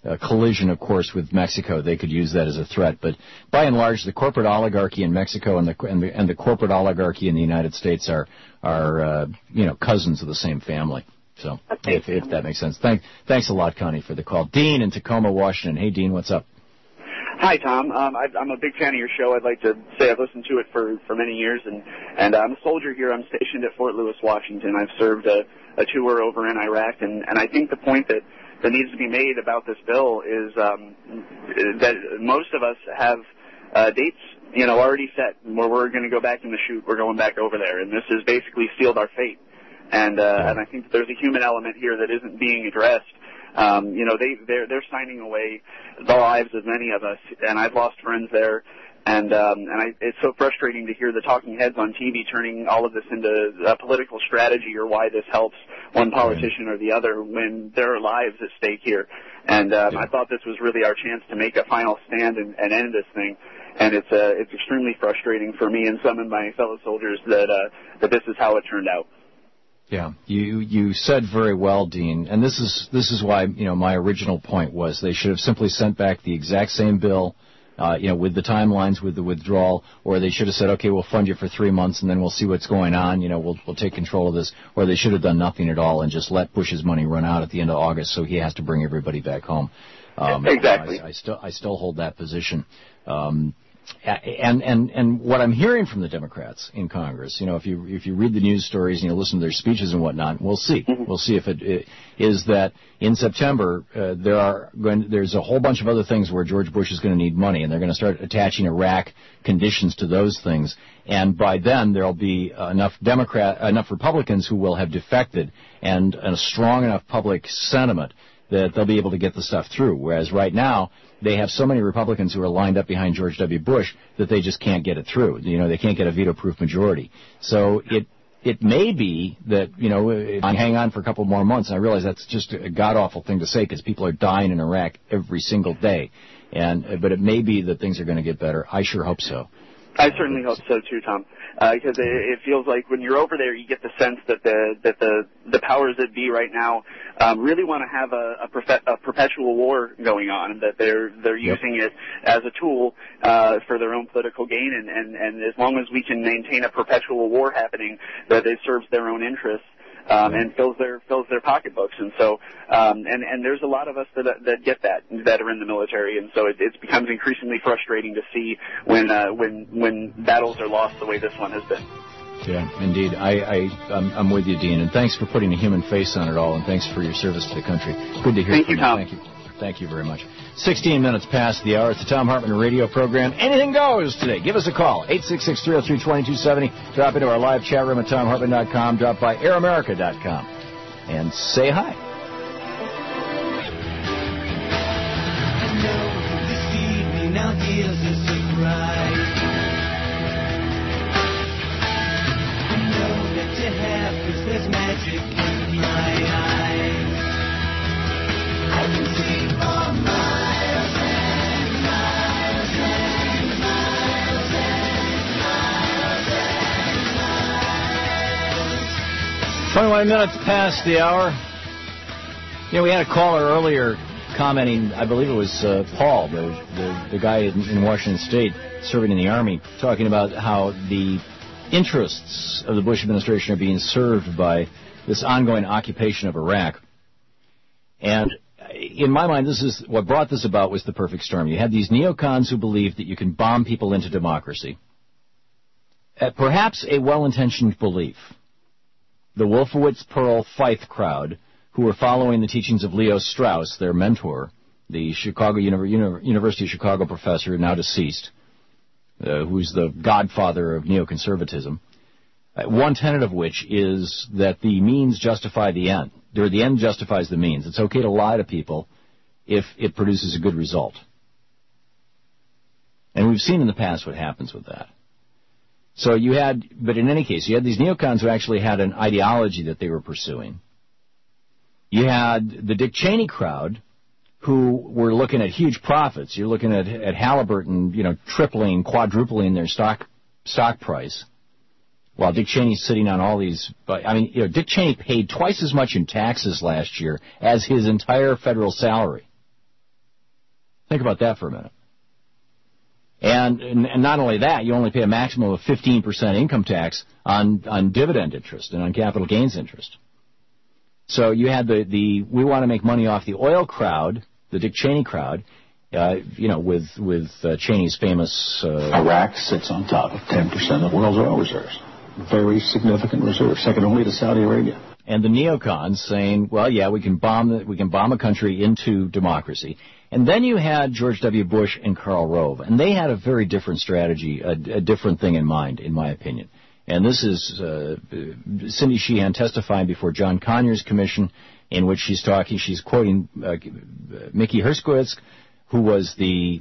collision, of course, with Mexico. They could use that as a threat. But by and large, the corporate oligarchy in Mexico and the corporate oligarchy in the United States are cousins of the same family. So if that makes sense. Thanks a lot, Connie, for the call. Dean in Tacoma, Washington. Hey, Dean, what's up? Hi, Tom. I'm a big fan of your show. I'd like to say I've listened to it for many years, and I'm a soldier here. I'm stationed at Fort Lewis, Washington. I've served a tour over in Iraq, and I think the point that needs to be made about this bill is that most of us have dates, already set where we're going to go back in the chute. We're going back over there, and this has basically sealed our fate. And I think there's a human element here that isn't being addressed. They're signing away the lives of many of us, and I've lost friends there. It's so frustrating to hear the talking heads on TV turning all of this into a political strategy or why this helps one politician or the other when there are lives at stake here. And I thought this was really our chance to make a final stand and end this thing. And it's extremely frustrating for me and some of my fellow soldiers that this is how it turned out. Yeah, you said very well, Dean, and this is why my original point was they should have simply sent back the exact same bill, with the timelines, with the withdrawal, or they should have said, okay, we'll fund you for 3 months and then we'll see what's going on. We'll take control of this, or they should have done nothing at all and just let Bush's money run out at the end of August, so he has to bring everybody back home. Exactly. I still hold that position. And what I'm hearing from the Democrats in Congress, if you read the news stories and you listen to their speeches and whatnot, we'll see. We'll see if it is that in September there's a whole bunch of other things where George Bush is going to need money, and they're going to start attaching Iraq conditions to those things. And by then there'll be enough Republicans who will have defected and a strong enough public sentiment that they'll be able to get the stuff through. Whereas right now, they have so many Republicans who are lined up behind George W. Bush that they just can't get it through. They can't get a veto-proof majority. So it may be that, I hang on for a couple more months, and I realize that's just a god-awful thing to say because people are dying in Iraq every single day. But it may be that things are going to get better. I sure hope so. I certainly hope so too, Tom. Because it feels like when you're over there, you get the sense that the powers that be right now really want to have a perpetual war going on, and that they're using it as a tool for their own political gain. And as long as we can maintain a perpetual war happening, that it serves their own interests. And fills their pocketbooks, and so and there's a lot of us that get that are in the military, and so it becomes increasingly frustrating to see when battles are lost the way this one has been. Yeah, indeed. I'm with you, Dean, and thanks for putting a human face on it all, and thanks for your service to the country. Good to hear from you. Tom. Thank you. Thank you very much. 16 minutes past the hour. It's the Tom Hartman Radio program. Anything goes today. Give us a call. 866-303-2270. Drop into our live chat room at TomHartman.com. Drop by AirAmerica.com. And say hi. I know this evening now is a surprise. I know that you have, 'cause there's magic in my eyes. I can see for miles and miles and miles and miles and miles. 21 minutes past the hour. We had a caller earlier commenting, I believe it was Paul, the guy in Washington State serving in the Army, talking about how the interests of the Bush administration are being served by this ongoing occupation of Iraq. And in my mind, this is what brought this about was the perfect storm. You had these neocons who believed that you can bomb people into democracy. Perhaps a well-intentioned belief. The Wolfowitz Pearl Feith crowd, who were following the teachings of Leo Strauss, their mentor, the Chicago University of Chicago professor, now deceased, who's the godfather of neoconservatism. One tenet of which is that the means justify the end. Or the end justifies the means. It's okay to lie to people if it produces a good result. And we've seen in the past what happens with that. So but in any case, you had these neocons who actually had an ideology that they were pursuing. You had the Dick Cheney crowd who were looking at huge profits. You're looking at Halliburton, tripling, quadrupling their stock price. While Dick Cheney's sitting on all these, Dick Cheney paid twice as much in taxes last year as his entire federal salary. Think about that for a minute. And not only that, you only pay a maximum of 15% income tax on dividend interest and on capital gains interest. So you had the we want to make money off the oil crowd, the Dick Cheney crowd, with Cheney's famous... Iraq sits on top of 10% of the world's oil reserves. Very significant reserve, second only to Saudi Arabia. And the neocons saying, well, yeah, we can bomb a country into democracy. And then you had George W. Bush and Karl Rove, and they had a very different strategy, a different thing in mind, in my opinion. And this is Cindy Sheehan testifying before John Conyers' commission, in which she's quoting Mickey Herskowitz, who was the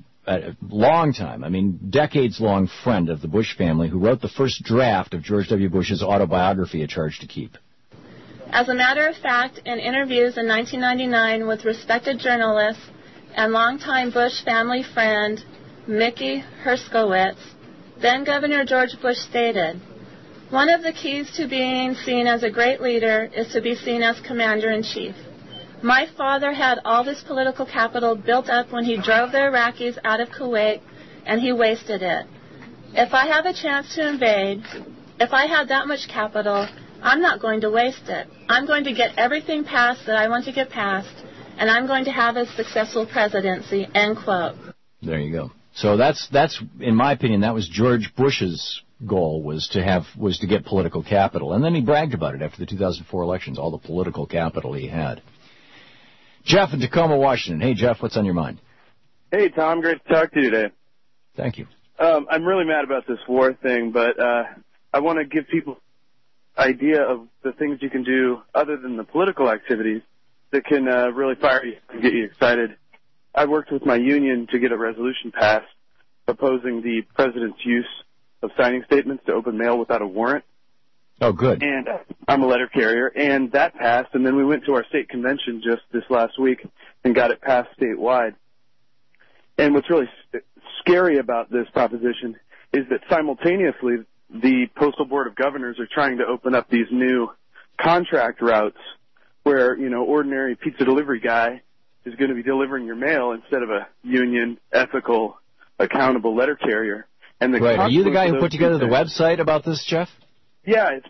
decades-long friend of the Bush family, who wrote the first draft of George W. Bush's autobiography, A Charge to Keep. As a matter of fact, in interviews in 1999 with respected journalists and longtime Bush family friend Mickey Herskowitz, then Governor George Bush stated, "One of the keys to being seen as a great leader is to be seen as commander-in-chief. My father had all this political capital built up when he drove the Iraqis out of Kuwait, and he wasted it. If I have a chance to invade, if I had that much capital, I'm not going to waste it. I'm going to get everything passed that I want to get passed, and I'm going to have a successful presidency," end quote. There you go. So that's in my opinion, that was George Bush's goal, was to get political capital. And then he bragged about it after the 2004 elections, all the political capital he had. Jeff in Tacoma, Washington. Hey, Jeff, what's on your mind? Hey, Tom, great to talk to you today. Thank you. I'm really mad about this war thing, but I want to give people an idea of the things you can do other than the political activities that can really fire you and get you excited. I worked with my union to get a resolution passed opposing the president's use of signing statements to open mail without a warrant. Oh, good. And I'm a letter carrier, and that passed, and then we went to our state convention just this last week and got it passed statewide. And what's really scary about this proposition is that simultaneously the Postal Board of Governors are trying to open up these new contract routes where, ordinary pizza delivery guy is going to be delivering your mail instead of a union, ethical, accountable letter carrier. And right. Are you the guy who put together the website about this, Jeff? Yeah, it's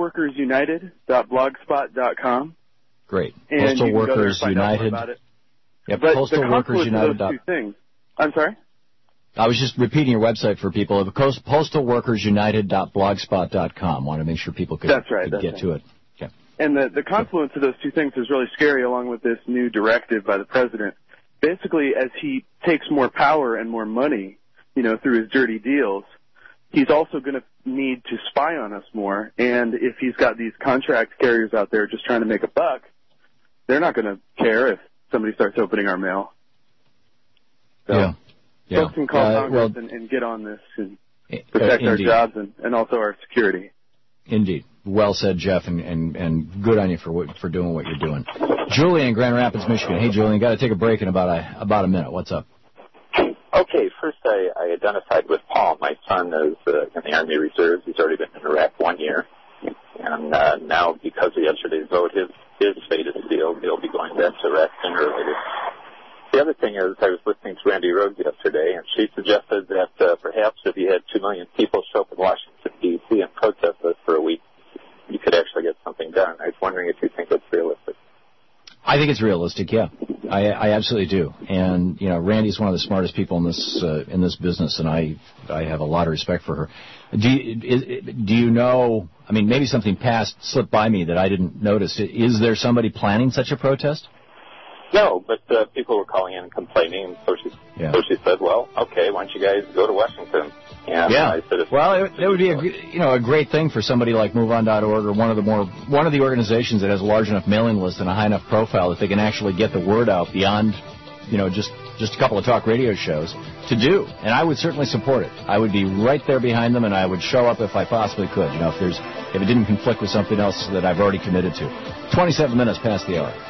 postalworkersunited.blogspot.com. Great. And Postal Workers United. Yeah, Postal Workers United. Those two things. I'm sorry? I was just repeating your website for people. Postalworkersunited.blogspot.com. Want to make sure people could get to it. Yeah. And the confluence of those two things is really scary, along with this new directive by the president. Basically, as he takes more power and more money, through his dirty deals, he's also going to need to spy on us more. And if he's got these contract carriers out there just trying to make a buck, they're not going to care if somebody starts opening our mail. So folks can call Congress and get on this and protect our jobs and also our security. Indeed. Well said, Jeff, and good on you for doing what you're doing. Julian in Grand Rapids, Michigan. Hey, Julian, got to take a break in about a minute. What's up? Okay, first I identified with Paul. My son is in the Army Reserves. He's already been in Iraq 1 year. And now, because of yesterday's vote, his fate is sealed. He'll be going back to Iraq sooner or later. The other thing is, I was listening to Randy Rhodes yesterday, and she suggested that perhaps if you had 2 million people show up in Washington, D.C. and protest this for a week, you could actually get something done. I was wondering if you think that's realistic. I think it's realistic, yeah. I absolutely do. And, Randy's one of the smartest people in this business, and I have a lot of respect for her. Do you know, maybe something slipped by me that I didn't notice. Is there somebody planning such a protest? No, but people were calling in and complaining, so she said, well, okay, why don't you guys go to Washington? And I said, it would be a great thing for somebody like MoveOn.org or one of the organizations that has a large enough mailing list and a high enough profile that they can actually get the word out beyond, just a couple of talk radio shows to do. And I would certainly support it. I would be right there behind them, and I would show up if I possibly could. If it didn't conflict with something else that I've already committed to. 27 minutes past the hour.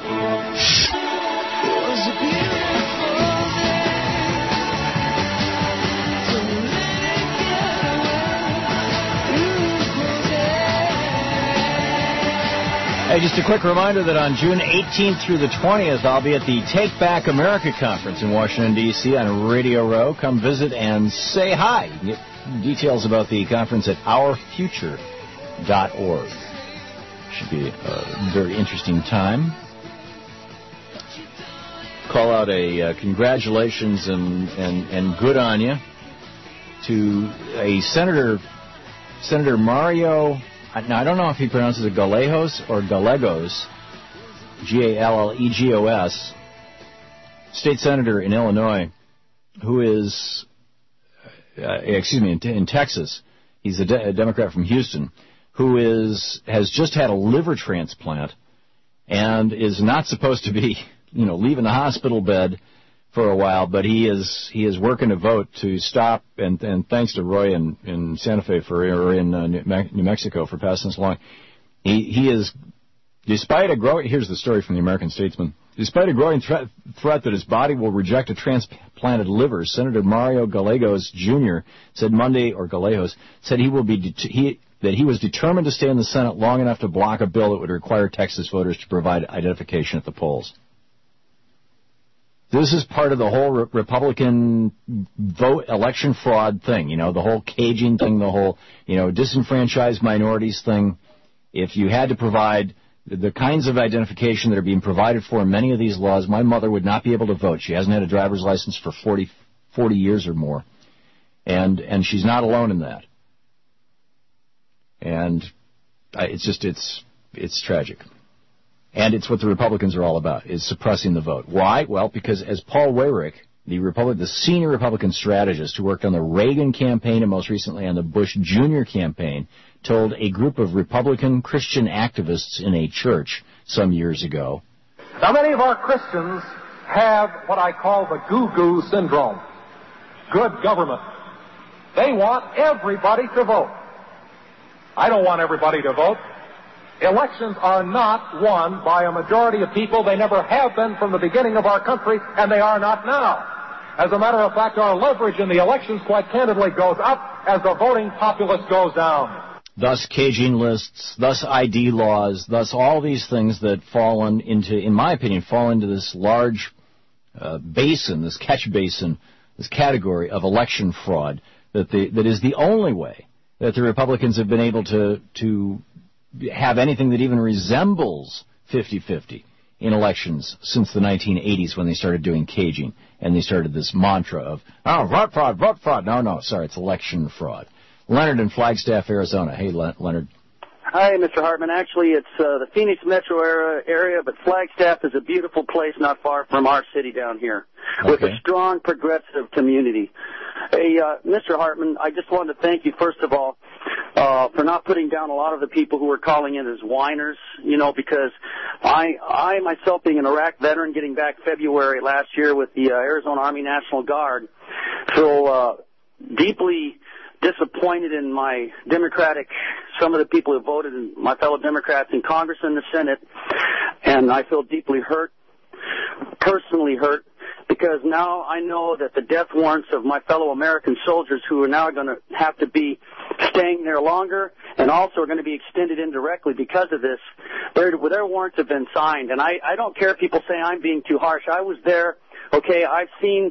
Hey, just a quick reminder that on June 18th through the 20th, I'll be at the Take Back America Conference in Washington, D.C. on Radio Row. Come visit and say hi. You can get details about the conference at ourfuture.org. Should be a very interesting time. Call out a congratulations and good on you to a Senator Mario. Now, I don't know if he pronounces it Gallegos or Gallegos, Gallegos, state senator in Illinois, who is, in Texas. He's a Democrat from Houston, who has just had a liver transplant and is not supposed to be, leaving the hospital bed for a while, but he is working a vote to stop, and thanks to Roy in Santa Fe or in New Mexico for passing this along. He is, despite a growing, here's the story from the American Statesman, despite a growing threat that his body will reject a transplanted liver, Senator Mario Gallegos Jr. said Monday, or Gallegos, said he was determined to stay in the Senate long enough to block a bill that would require Texas voters to provide identification at the polls. This is part of the whole Republican vote election fraud thing, the whole caging thing, the whole, disenfranchised minorities thing. If you had to provide the kinds of identification that are being provided for in many of these laws, my mother would not be able to vote. She hasn't had a driver's license for 40 years or more. And she's not alone in that. And it's tragic. And it's what the Republicans are all about, is suppressing the vote. Why? Well, because as Paul Weyrich, the senior Republican strategist who worked on the Reagan campaign and most recently on the Bush Jr. campaign, told a group of Republican Christian activists in a church some years ago. Now, many of our Christians have what I call the goo-goo syndrome. Good government. They want everybody to vote. I don't want everybody to vote. Elections are not won by a majority of people. They never have been from the beginning of our country, and they are not now. As a matter of fact, our leverage in the elections, quite candidly, goes up as the voting populace goes down. Thus in ID laws, thus all these things that fall into, in my opinion, fall into this large basin, this catch basin, this category of election fraud that is the only way that the Republicans have been able to have anything that even resembles 50-50 in elections since the 1980s when they started doing caging and they started this mantra of, vote fraud, vote fraud. No, sorry, it's election fraud. Leonard in Flagstaff, Arizona. Hey, Leonard. Hi, Mr. Hartman. Actually, it's the Phoenix metro area, but Flagstaff is a beautiful place not far from our city down here with a strong progressive community. Hey, Mr. Hartman, I just wanted to thank you, first of all, for not putting down a lot of the people who were calling in as whiners, because I myself, being an Iraq veteran, getting back February last year with the Arizona Army National Guard, feel deeply disappointed in my some of the people who voted, and my fellow Democrats in Congress and the Senate, and I feel deeply personally hurt, because now I know that the death warrants of my fellow American soldiers who are now going to have to be staying there longer and also are going to be extended indirectly because of this, their warrants have been signed. And I don't care if people say I'm being too harsh. I was there. Okay, I've seen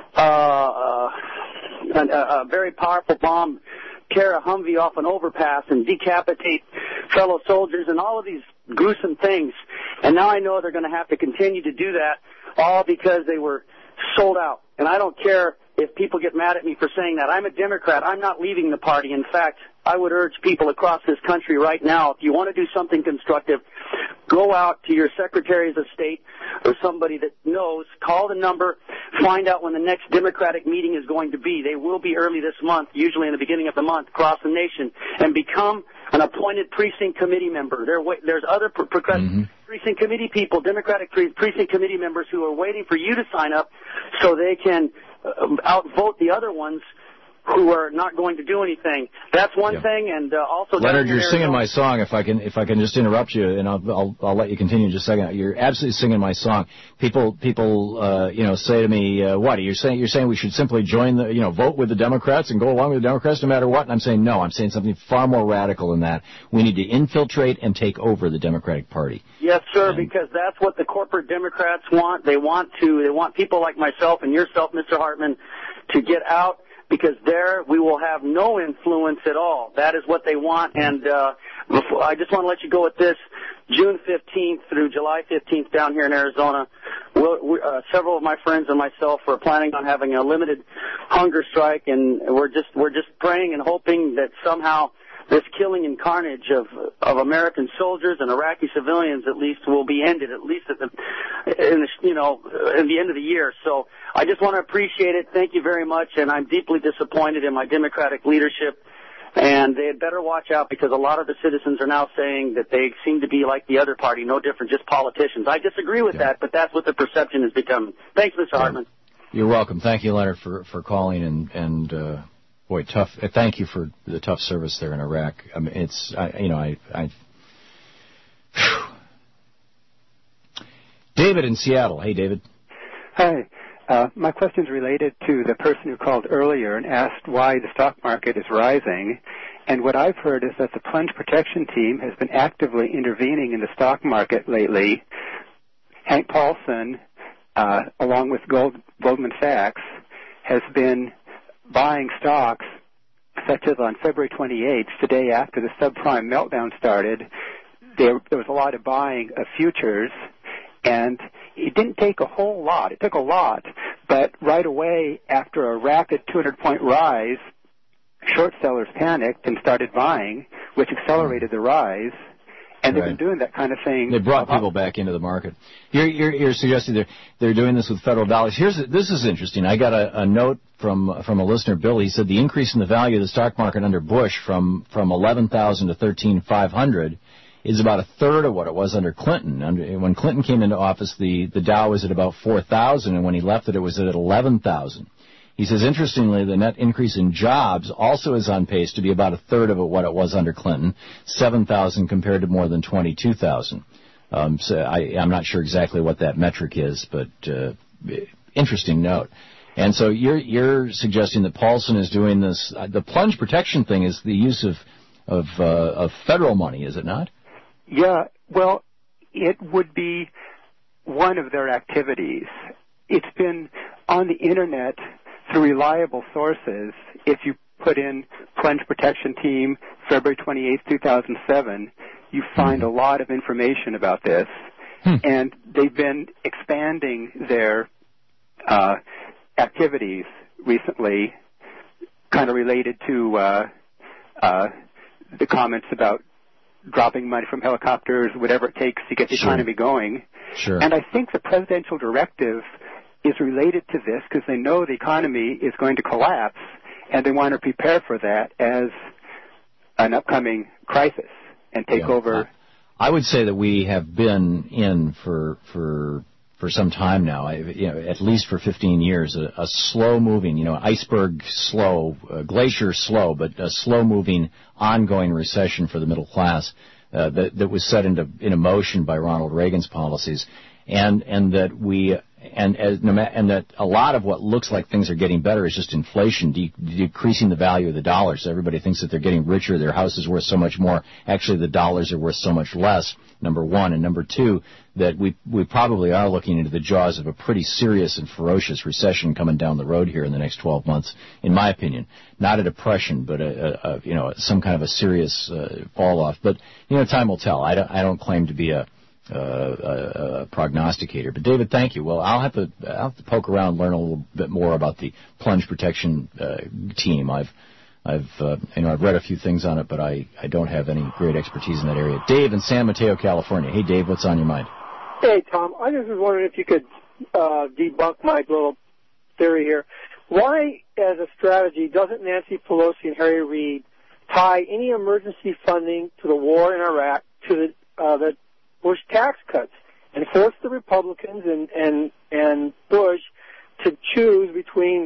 a very powerful bomb tear a Humvee off an overpass and decapitate fellow soldiers and all of these gruesome things. And now I know they're going to have to continue to do that, all because they were sold out. And I don't care if people get mad at me for saying that. I'm a Democrat. I'm not leaving the party. In fact, I would urge people across this country right now, if you want to do something constructive, go out to your secretaries of state or somebody that knows, call the number, find out when the next Democratic meeting is going to be. They will be early this month, usually in the beginning of the month, across the nation, and become an appointed precinct committee member. There's other precinct committee people, Democratic precinct committee members who are waiting for you to sign up so they can outvote the other ones who are not going to do anything. That's one thing, and also Leonard, down you're in singing Arizona- my song. If I can just interrupt you, and I'll let you continue in just a second. You're absolutely singing my song. People say to me, what are you saying? You're saying we should simply join vote with the Democrats and go along with the Democrats no matter what? And I'm saying no. I'm saying something far more radical than that. We need to infiltrate and take over the Democratic Party. Yes, sir, because that's what the corporate Democrats want. They want people like myself and yourself, Mr. Hartman, to get out, because there we will have no influence at all. That is what they want. And I just want to let you go with this. June 15th through July 15th down here in Arizona, several of my friends and myself are planning on having a limited hunger strike, and we're just praying and hoping that somehow this killing and carnage of American soldiers and Iraqi civilians at least will be ended, at least in the end of the year. So I just want to appreciate it. Thank you very much. And I'm deeply disappointed in my Democratic leadership. And they had better watch out, because a lot of the citizens are now saying that they seem to be like the other party, no different, just politicians. I disagree with that, but that's what the perception is becoming. Thanks, Mr. Hartman. You're welcome. Thank you, Leonard, for calling and boy, tough. Thank you for the tough service there in Iraq. I mean, David in Seattle. Hey, David. Hi. My question's related to the person who called earlier and asked why the stock market is rising. And what I've heard is that the plunge protection team has been actively intervening in the stock market lately. Hank Paulson, along with Goldman Sachs, has been buying stocks, such as on February 28th, the day after the subprime meltdown started. There was a lot of buying of futures, and it didn't take a whole lot. It took a lot, but right away, after a rapid 200-point rise, short sellers panicked and started buying, which accelerated the rise. And they've been doing that kind of thing. They brought people back into the market. You're suggesting they're doing this with federal dollars. This is interesting. I got a note from a listener, Bill. He said the increase in the value of the stock market under Bush from 11,000 to 13,500 is about a third of what it was under Clinton. When Clinton came into office, the Dow was at about 4,000, and when he left it was at 11,000. He says, interestingly, the net increase in jobs also is on pace to be about a third of what it was under Clinton, 7,000 compared to more than 22,000. So I'm not sure exactly what that metric is, but interesting note. And so you're suggesting that Paulson is doing this. The plunge protection thing is the use of federal money, is it not? Yeah, well, it would be one of their activities. It's been on the Internet through reliable sources. If you put in Plunge Protection Team, February 28, 2007, you find a lot of information about this. And they've been expanding their activities recently, kind of related to the comments about dropping money from helicopters, whatever it takes to get the economy going. Sure. And I think the presidential directive is related to this because they know the economy is going to collapse, and they want to prepare for that as an upcoming crisis and take over. I would say that we have been in for some time now, at least for 15 years, a slow-moving, iceberg slow, glacier slow, but a slow-moving, ongoing recession for the middle class that was set into motion by Ronald Reagan's policies, and that a lot of what looks like things are getting better is just inflation, decreasing the value of the dollar. So everybody thinks that they're getting richer, their house is worth so much more. Actually, the dollars are worth so much less, number one. And number two, that we probably are looking into the jaws of a pretty serious and ferocious recession coming down the road here in the next 12 months, in my opinion. Not a depression, but some kind of a serious fall off. But time will tell. I don't claim to be a prognosticator. But David, thank you. Well, I'll have to poke around and learn a little bit more about the plunge protection team. I've read a few things on it, but I don't have any great expertise in that area. Dave in San Mateo, California. Hey, Dave, what's on your mind? Hey, Tom. I just was wondering if you could debunk my little theory here. Why, as a strategy, doesn't Nancy Pelosi and Harry Reid tie any emergency funding to the war in Iraq to the Bush tax cuts and force the Republicans and Bush to choose between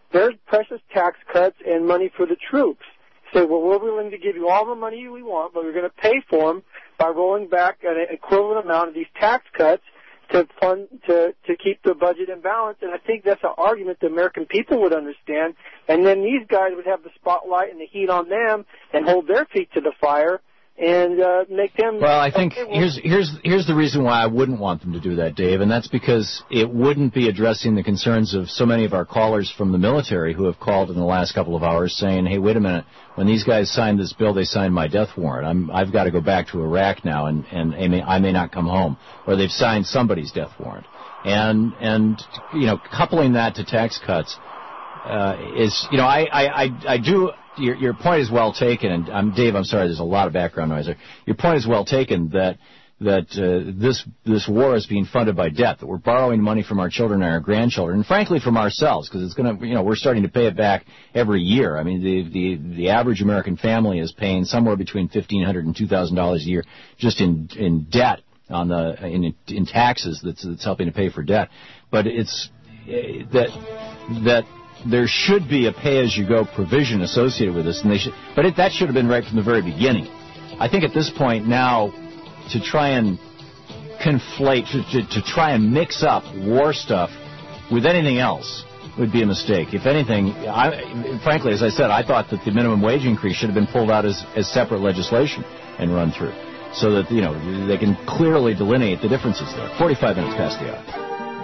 there's precious tax cuts and money for the troops. Say, well, we're willing to give you all the money we want, but we're going to pay for them by rolling back an equivalent amount of these tax cuts to fund to keep the budget in balance. And I think that's an argument the American people would understand. And then these guys would have the spotlight and the heat on them and hold their feet to the fire and make them. Well, I think here's the reason why I wouldn't want them to do that, Dave, and that's because it wouldn't be addressing the concerns of so many of our callers from the military who have called in the last couple of hours saying, hey, wait a minute, when these guys signed this bill, they signed my death warrant. I've got to go back to Iraq now, and I may not come home, or they've signed somebody's death warrant. And coupling that to tax cuts is, I do. Your point is well taken, and Dave, I'm sorry, there's a lot of background noise there. Your point is well taken that this war is being funded by debt, that we're borrowing money from our children and our grandchildren, and frankly from ourselves, because it's going to, we're starting to pay it back every year. I mean, the average American family is paying somewhere between $1,500 and $2,000 a year just in debt in taxes that's helping to pay for debt. But it's that there should be a pay-as-you-go provision associated with this, and that should have been right from the very beginning. I think at this point now, to try and conflate, to try and mix up war stuff with anything else would be a mistake. If anything, frankly, as I said, I thought that the minimum wage increase should have been pulled out as separate legislation and run through, so that they can clearly delineate the differences there. 45 minutes past the hour.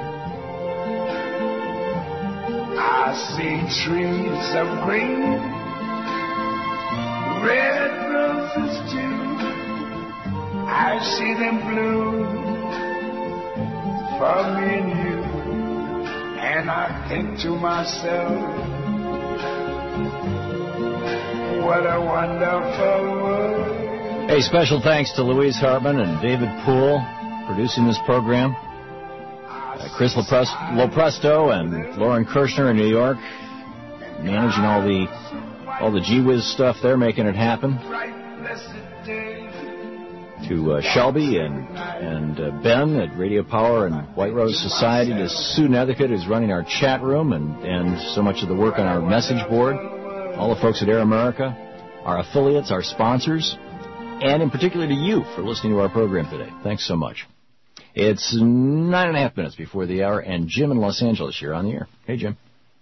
I see trees of green, red roses too. I see them bloom for me and you, and I think to myself, what a wonderful world. Hey, special thanks to Louise Hartman and David Poole producing this program. Chris Lopresto and Lauren Kirshner in New York, managing all the gee-whiz stuff there, making it happen. To Shelby and Ben at Radio Power and White Rose Society, to Sue Nethercutt, who's running our chat room and so much of the work on our message board, all the folks at Air America, our affiliates, our sponsors, and in particular to you for listening to our program today. Thanks so much. It's 9.5 minutes before the hour, and Jim in Los Angeles, you're on the air. Hey, Jim.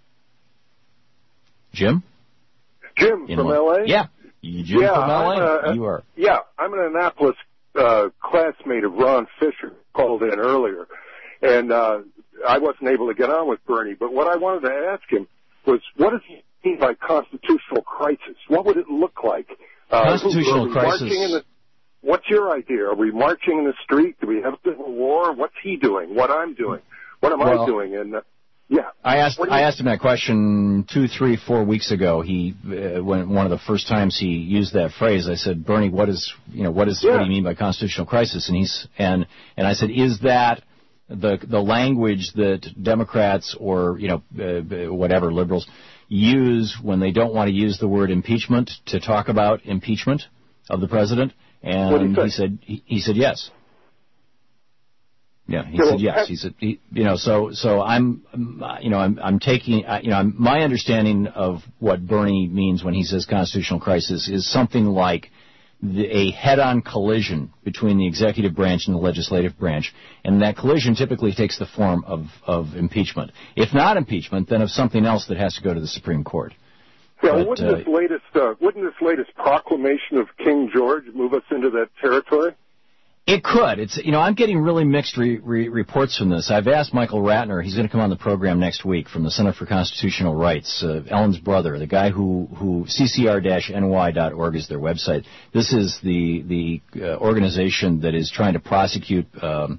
Jim? Jim from L.A.? Yeah. Jim from L.A.? You are. Yeah, I'm an Annapolis classmate of Ron Fisher, called in earlier, and I wasn't able to get on with Bernie, but what I wanted to ask him was, what does he mean by constitutional crisis? What would it look like? Constitutional crisis. What's your idea? Are we marching in the street? Do we have a civil war? What's he doing? What I'm doing? What am I doing? And I asked him that question 2, 3, 4 weeks ago. When one of the first times he used that phrase, I said, Bernie, what do you mean by constitutional crisis? And I said, is that the language that Democrats or whatever liberals use when they don't want to use the word impeachment to talk about impeachment of the president? And he said yes. Yeah, he said yes. He said so I'm taking my understanding of what Bernie means when he says constitutional crisis is something like a head-on collision between the executive branch and the legislative branch, and that collision typically takes the form of impeachment. If not impeachment, then of something else that has to go to the Supreme Court. Yeah, well, wouldn't this latest proclamation of King George move us into that territory? It could. It's I'm getting really mixed reports from this. I've asked Michael Ratner. He's going to come on the program next week from the Center for Constitutional Rights. Ellen's brother, the guy who ccr-ny.org is their website. This is the organization that is trying to prosecute Rummy,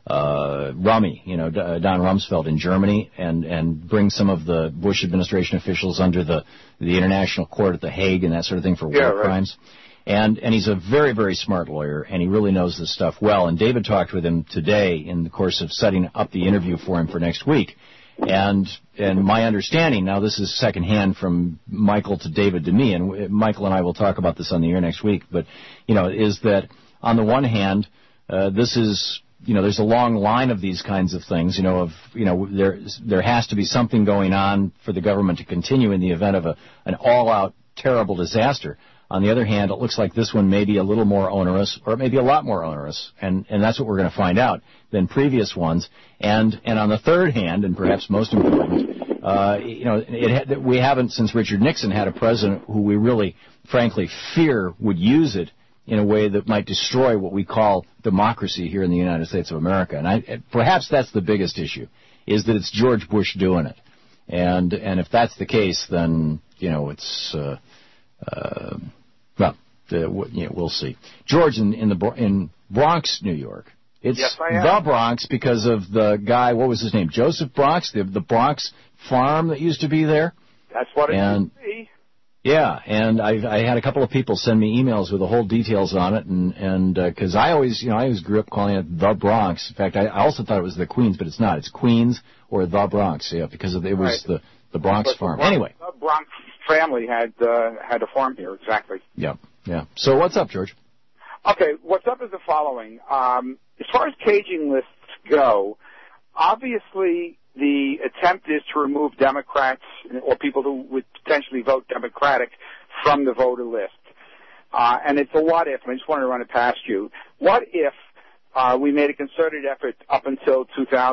Don Rumsfeld in Germany, and bring some of the Bush administration officials under the International Court at The Hague and that sort of thing for war crimes. And he's a very, very smart lawyer, and he really knows this stuff well. And David talked with him today in the course of setting up the interview for him for next week. And my understanding, now this is secondhand from Michael to David to me, and Michael and I will talk about this on the air next week, but, is that on the one hand, this is there's a long line of these kinds of things, there has to be something going on for the government to continue in the event of an all-out terrible disaster. On the other hand, it looks like this one may be a little more onerous, or it may be a lot more onerous, and that's what we're going to find out than previous ones. And on the third hand, and perhaps most important, we haven't, since Richard Nixon, had a president who we really, frankly, fear would use it in a way that might destroy what we call democracy here in the United States of America. And perhaps that's the biggest issue, is that it's George Bush doing it. And if that's the case, then, it's, we'll see. George, in Bronx, New York. It's the Bronx because of the guy, what was his name? Joseph Bronx, the Bronx farm that used to be there. That's what it used to be. Yeah, and I had a couple of people send me emails with the whole details on it, and because I always grew up calling it the Bronx. In fact, I also thought it was the Queens, but it's not. It's Queens or the Bronx, because it was the Bronx farm. Anyway, the Bronx family had a farm here, exactly. Yeah. So what's up, George? Okay, what's up is the following. As far as caging lists go, obviously the attempt is to remove Democrats or people who would potentially vote Democratic from the voter list. And it's a what if, and I just wanted to run it past you. What if we made a concerted effort up until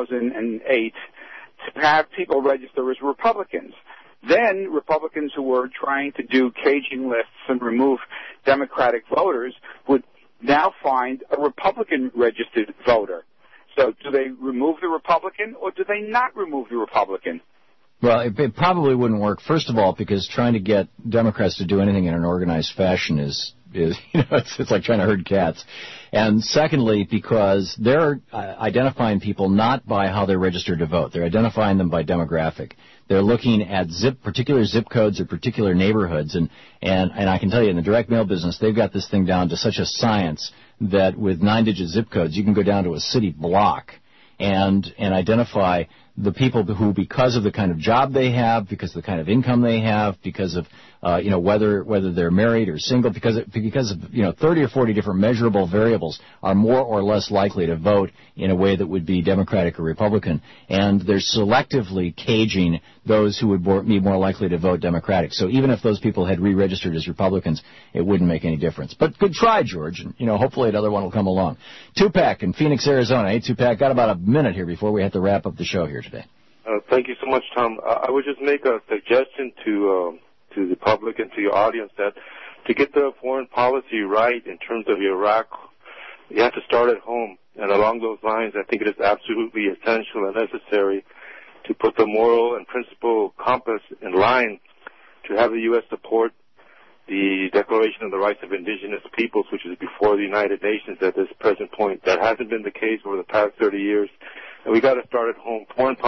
2008 to have people register as Republicans? Then Republicans who were trying to do caging lists and remove Democratic voters would now find a Republican-registered voter. So do they remove the Republican or do they not remove the Republican? Well, it probably wouldn't work, first of all, because trying to get Democrats to do anything in an organized fashion is it's like trying to herd cats. And secondly, because they're identifying people not by how they're registered to vote. They're identifying them by demographic. They're looking at particular zip codes or particular neighborhoods. And I can tell you, in the direct mail business, they've got this thing down to such a science that with 9-digit zip codes, you can go down to a city block and identify the people who, because of the kind of job they have, because of the kind of income they have, because of whether they're married or single, because of 30 or 40 different measurable variables, are more or less likely to vote in a way that would be Democratic or Republican, and they're selectively caging those who would be more likely to vote Democratic. So even if those people had re-registered as Republicans, it wouldn't make any difference. But good try, George, and hopefully another one will come along. Tupac in Phoenix, Arizona. Hey, Tupac, got about a minute here before we have to wrap up the show here today. Thank you so much, Tom. I would just make a suggestion to the public and to your audience that to get the foreign policy right in terms of Iraq, you have to start at home. And along those lines, I think it is absolutely essential and necessary to put the moral and principle compass in line to have the U.S. support the Declaration of the Rights of Indigenous Peoples, which is before the United Nations at this present point. That hasn't been the case over the past 30 years. And we got to start at home.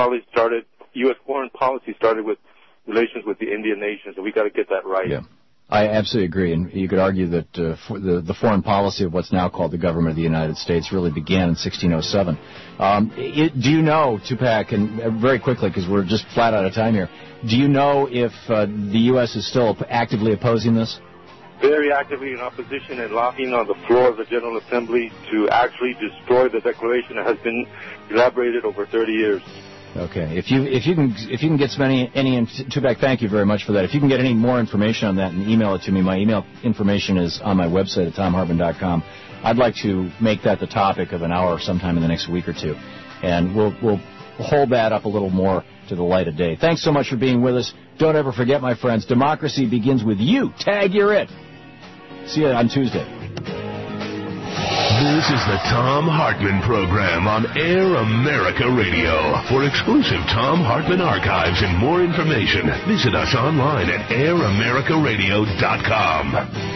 U.S. foreign policy started with relations with the Indian nations, and we got to get that right. Yeah, I absolutely agree. And you could argue that the foreign policy of what's now called the government of the United States really began in 1607. Do you know, Tupac, and very quickly because we're just flat out of time here, do you know if the U.S. is still actively opposing this? Very actively in opposition and lobbying on the floor of the General Assembly to actually destroy the Declaration that has been elaborated over 30 years. Okay. If you can get any Tupac, thank you very much for that. If you can get any more information on that and email it to me, my email information is on my website at TomHartman.com. I'd like to make that the topic of an hour sometime in the next week or two, and we'll hold that up a little more to the light of day. Thanks so much for being with us. Don't ever forget, my friends, democracy begins with you. Tag, you're it. See you on Tuesday. This is the Thom Hartmann Program on Air America Radio. For exclusive Thom Hartmann archives and more information, visit us online at AirAmericaRadio.com.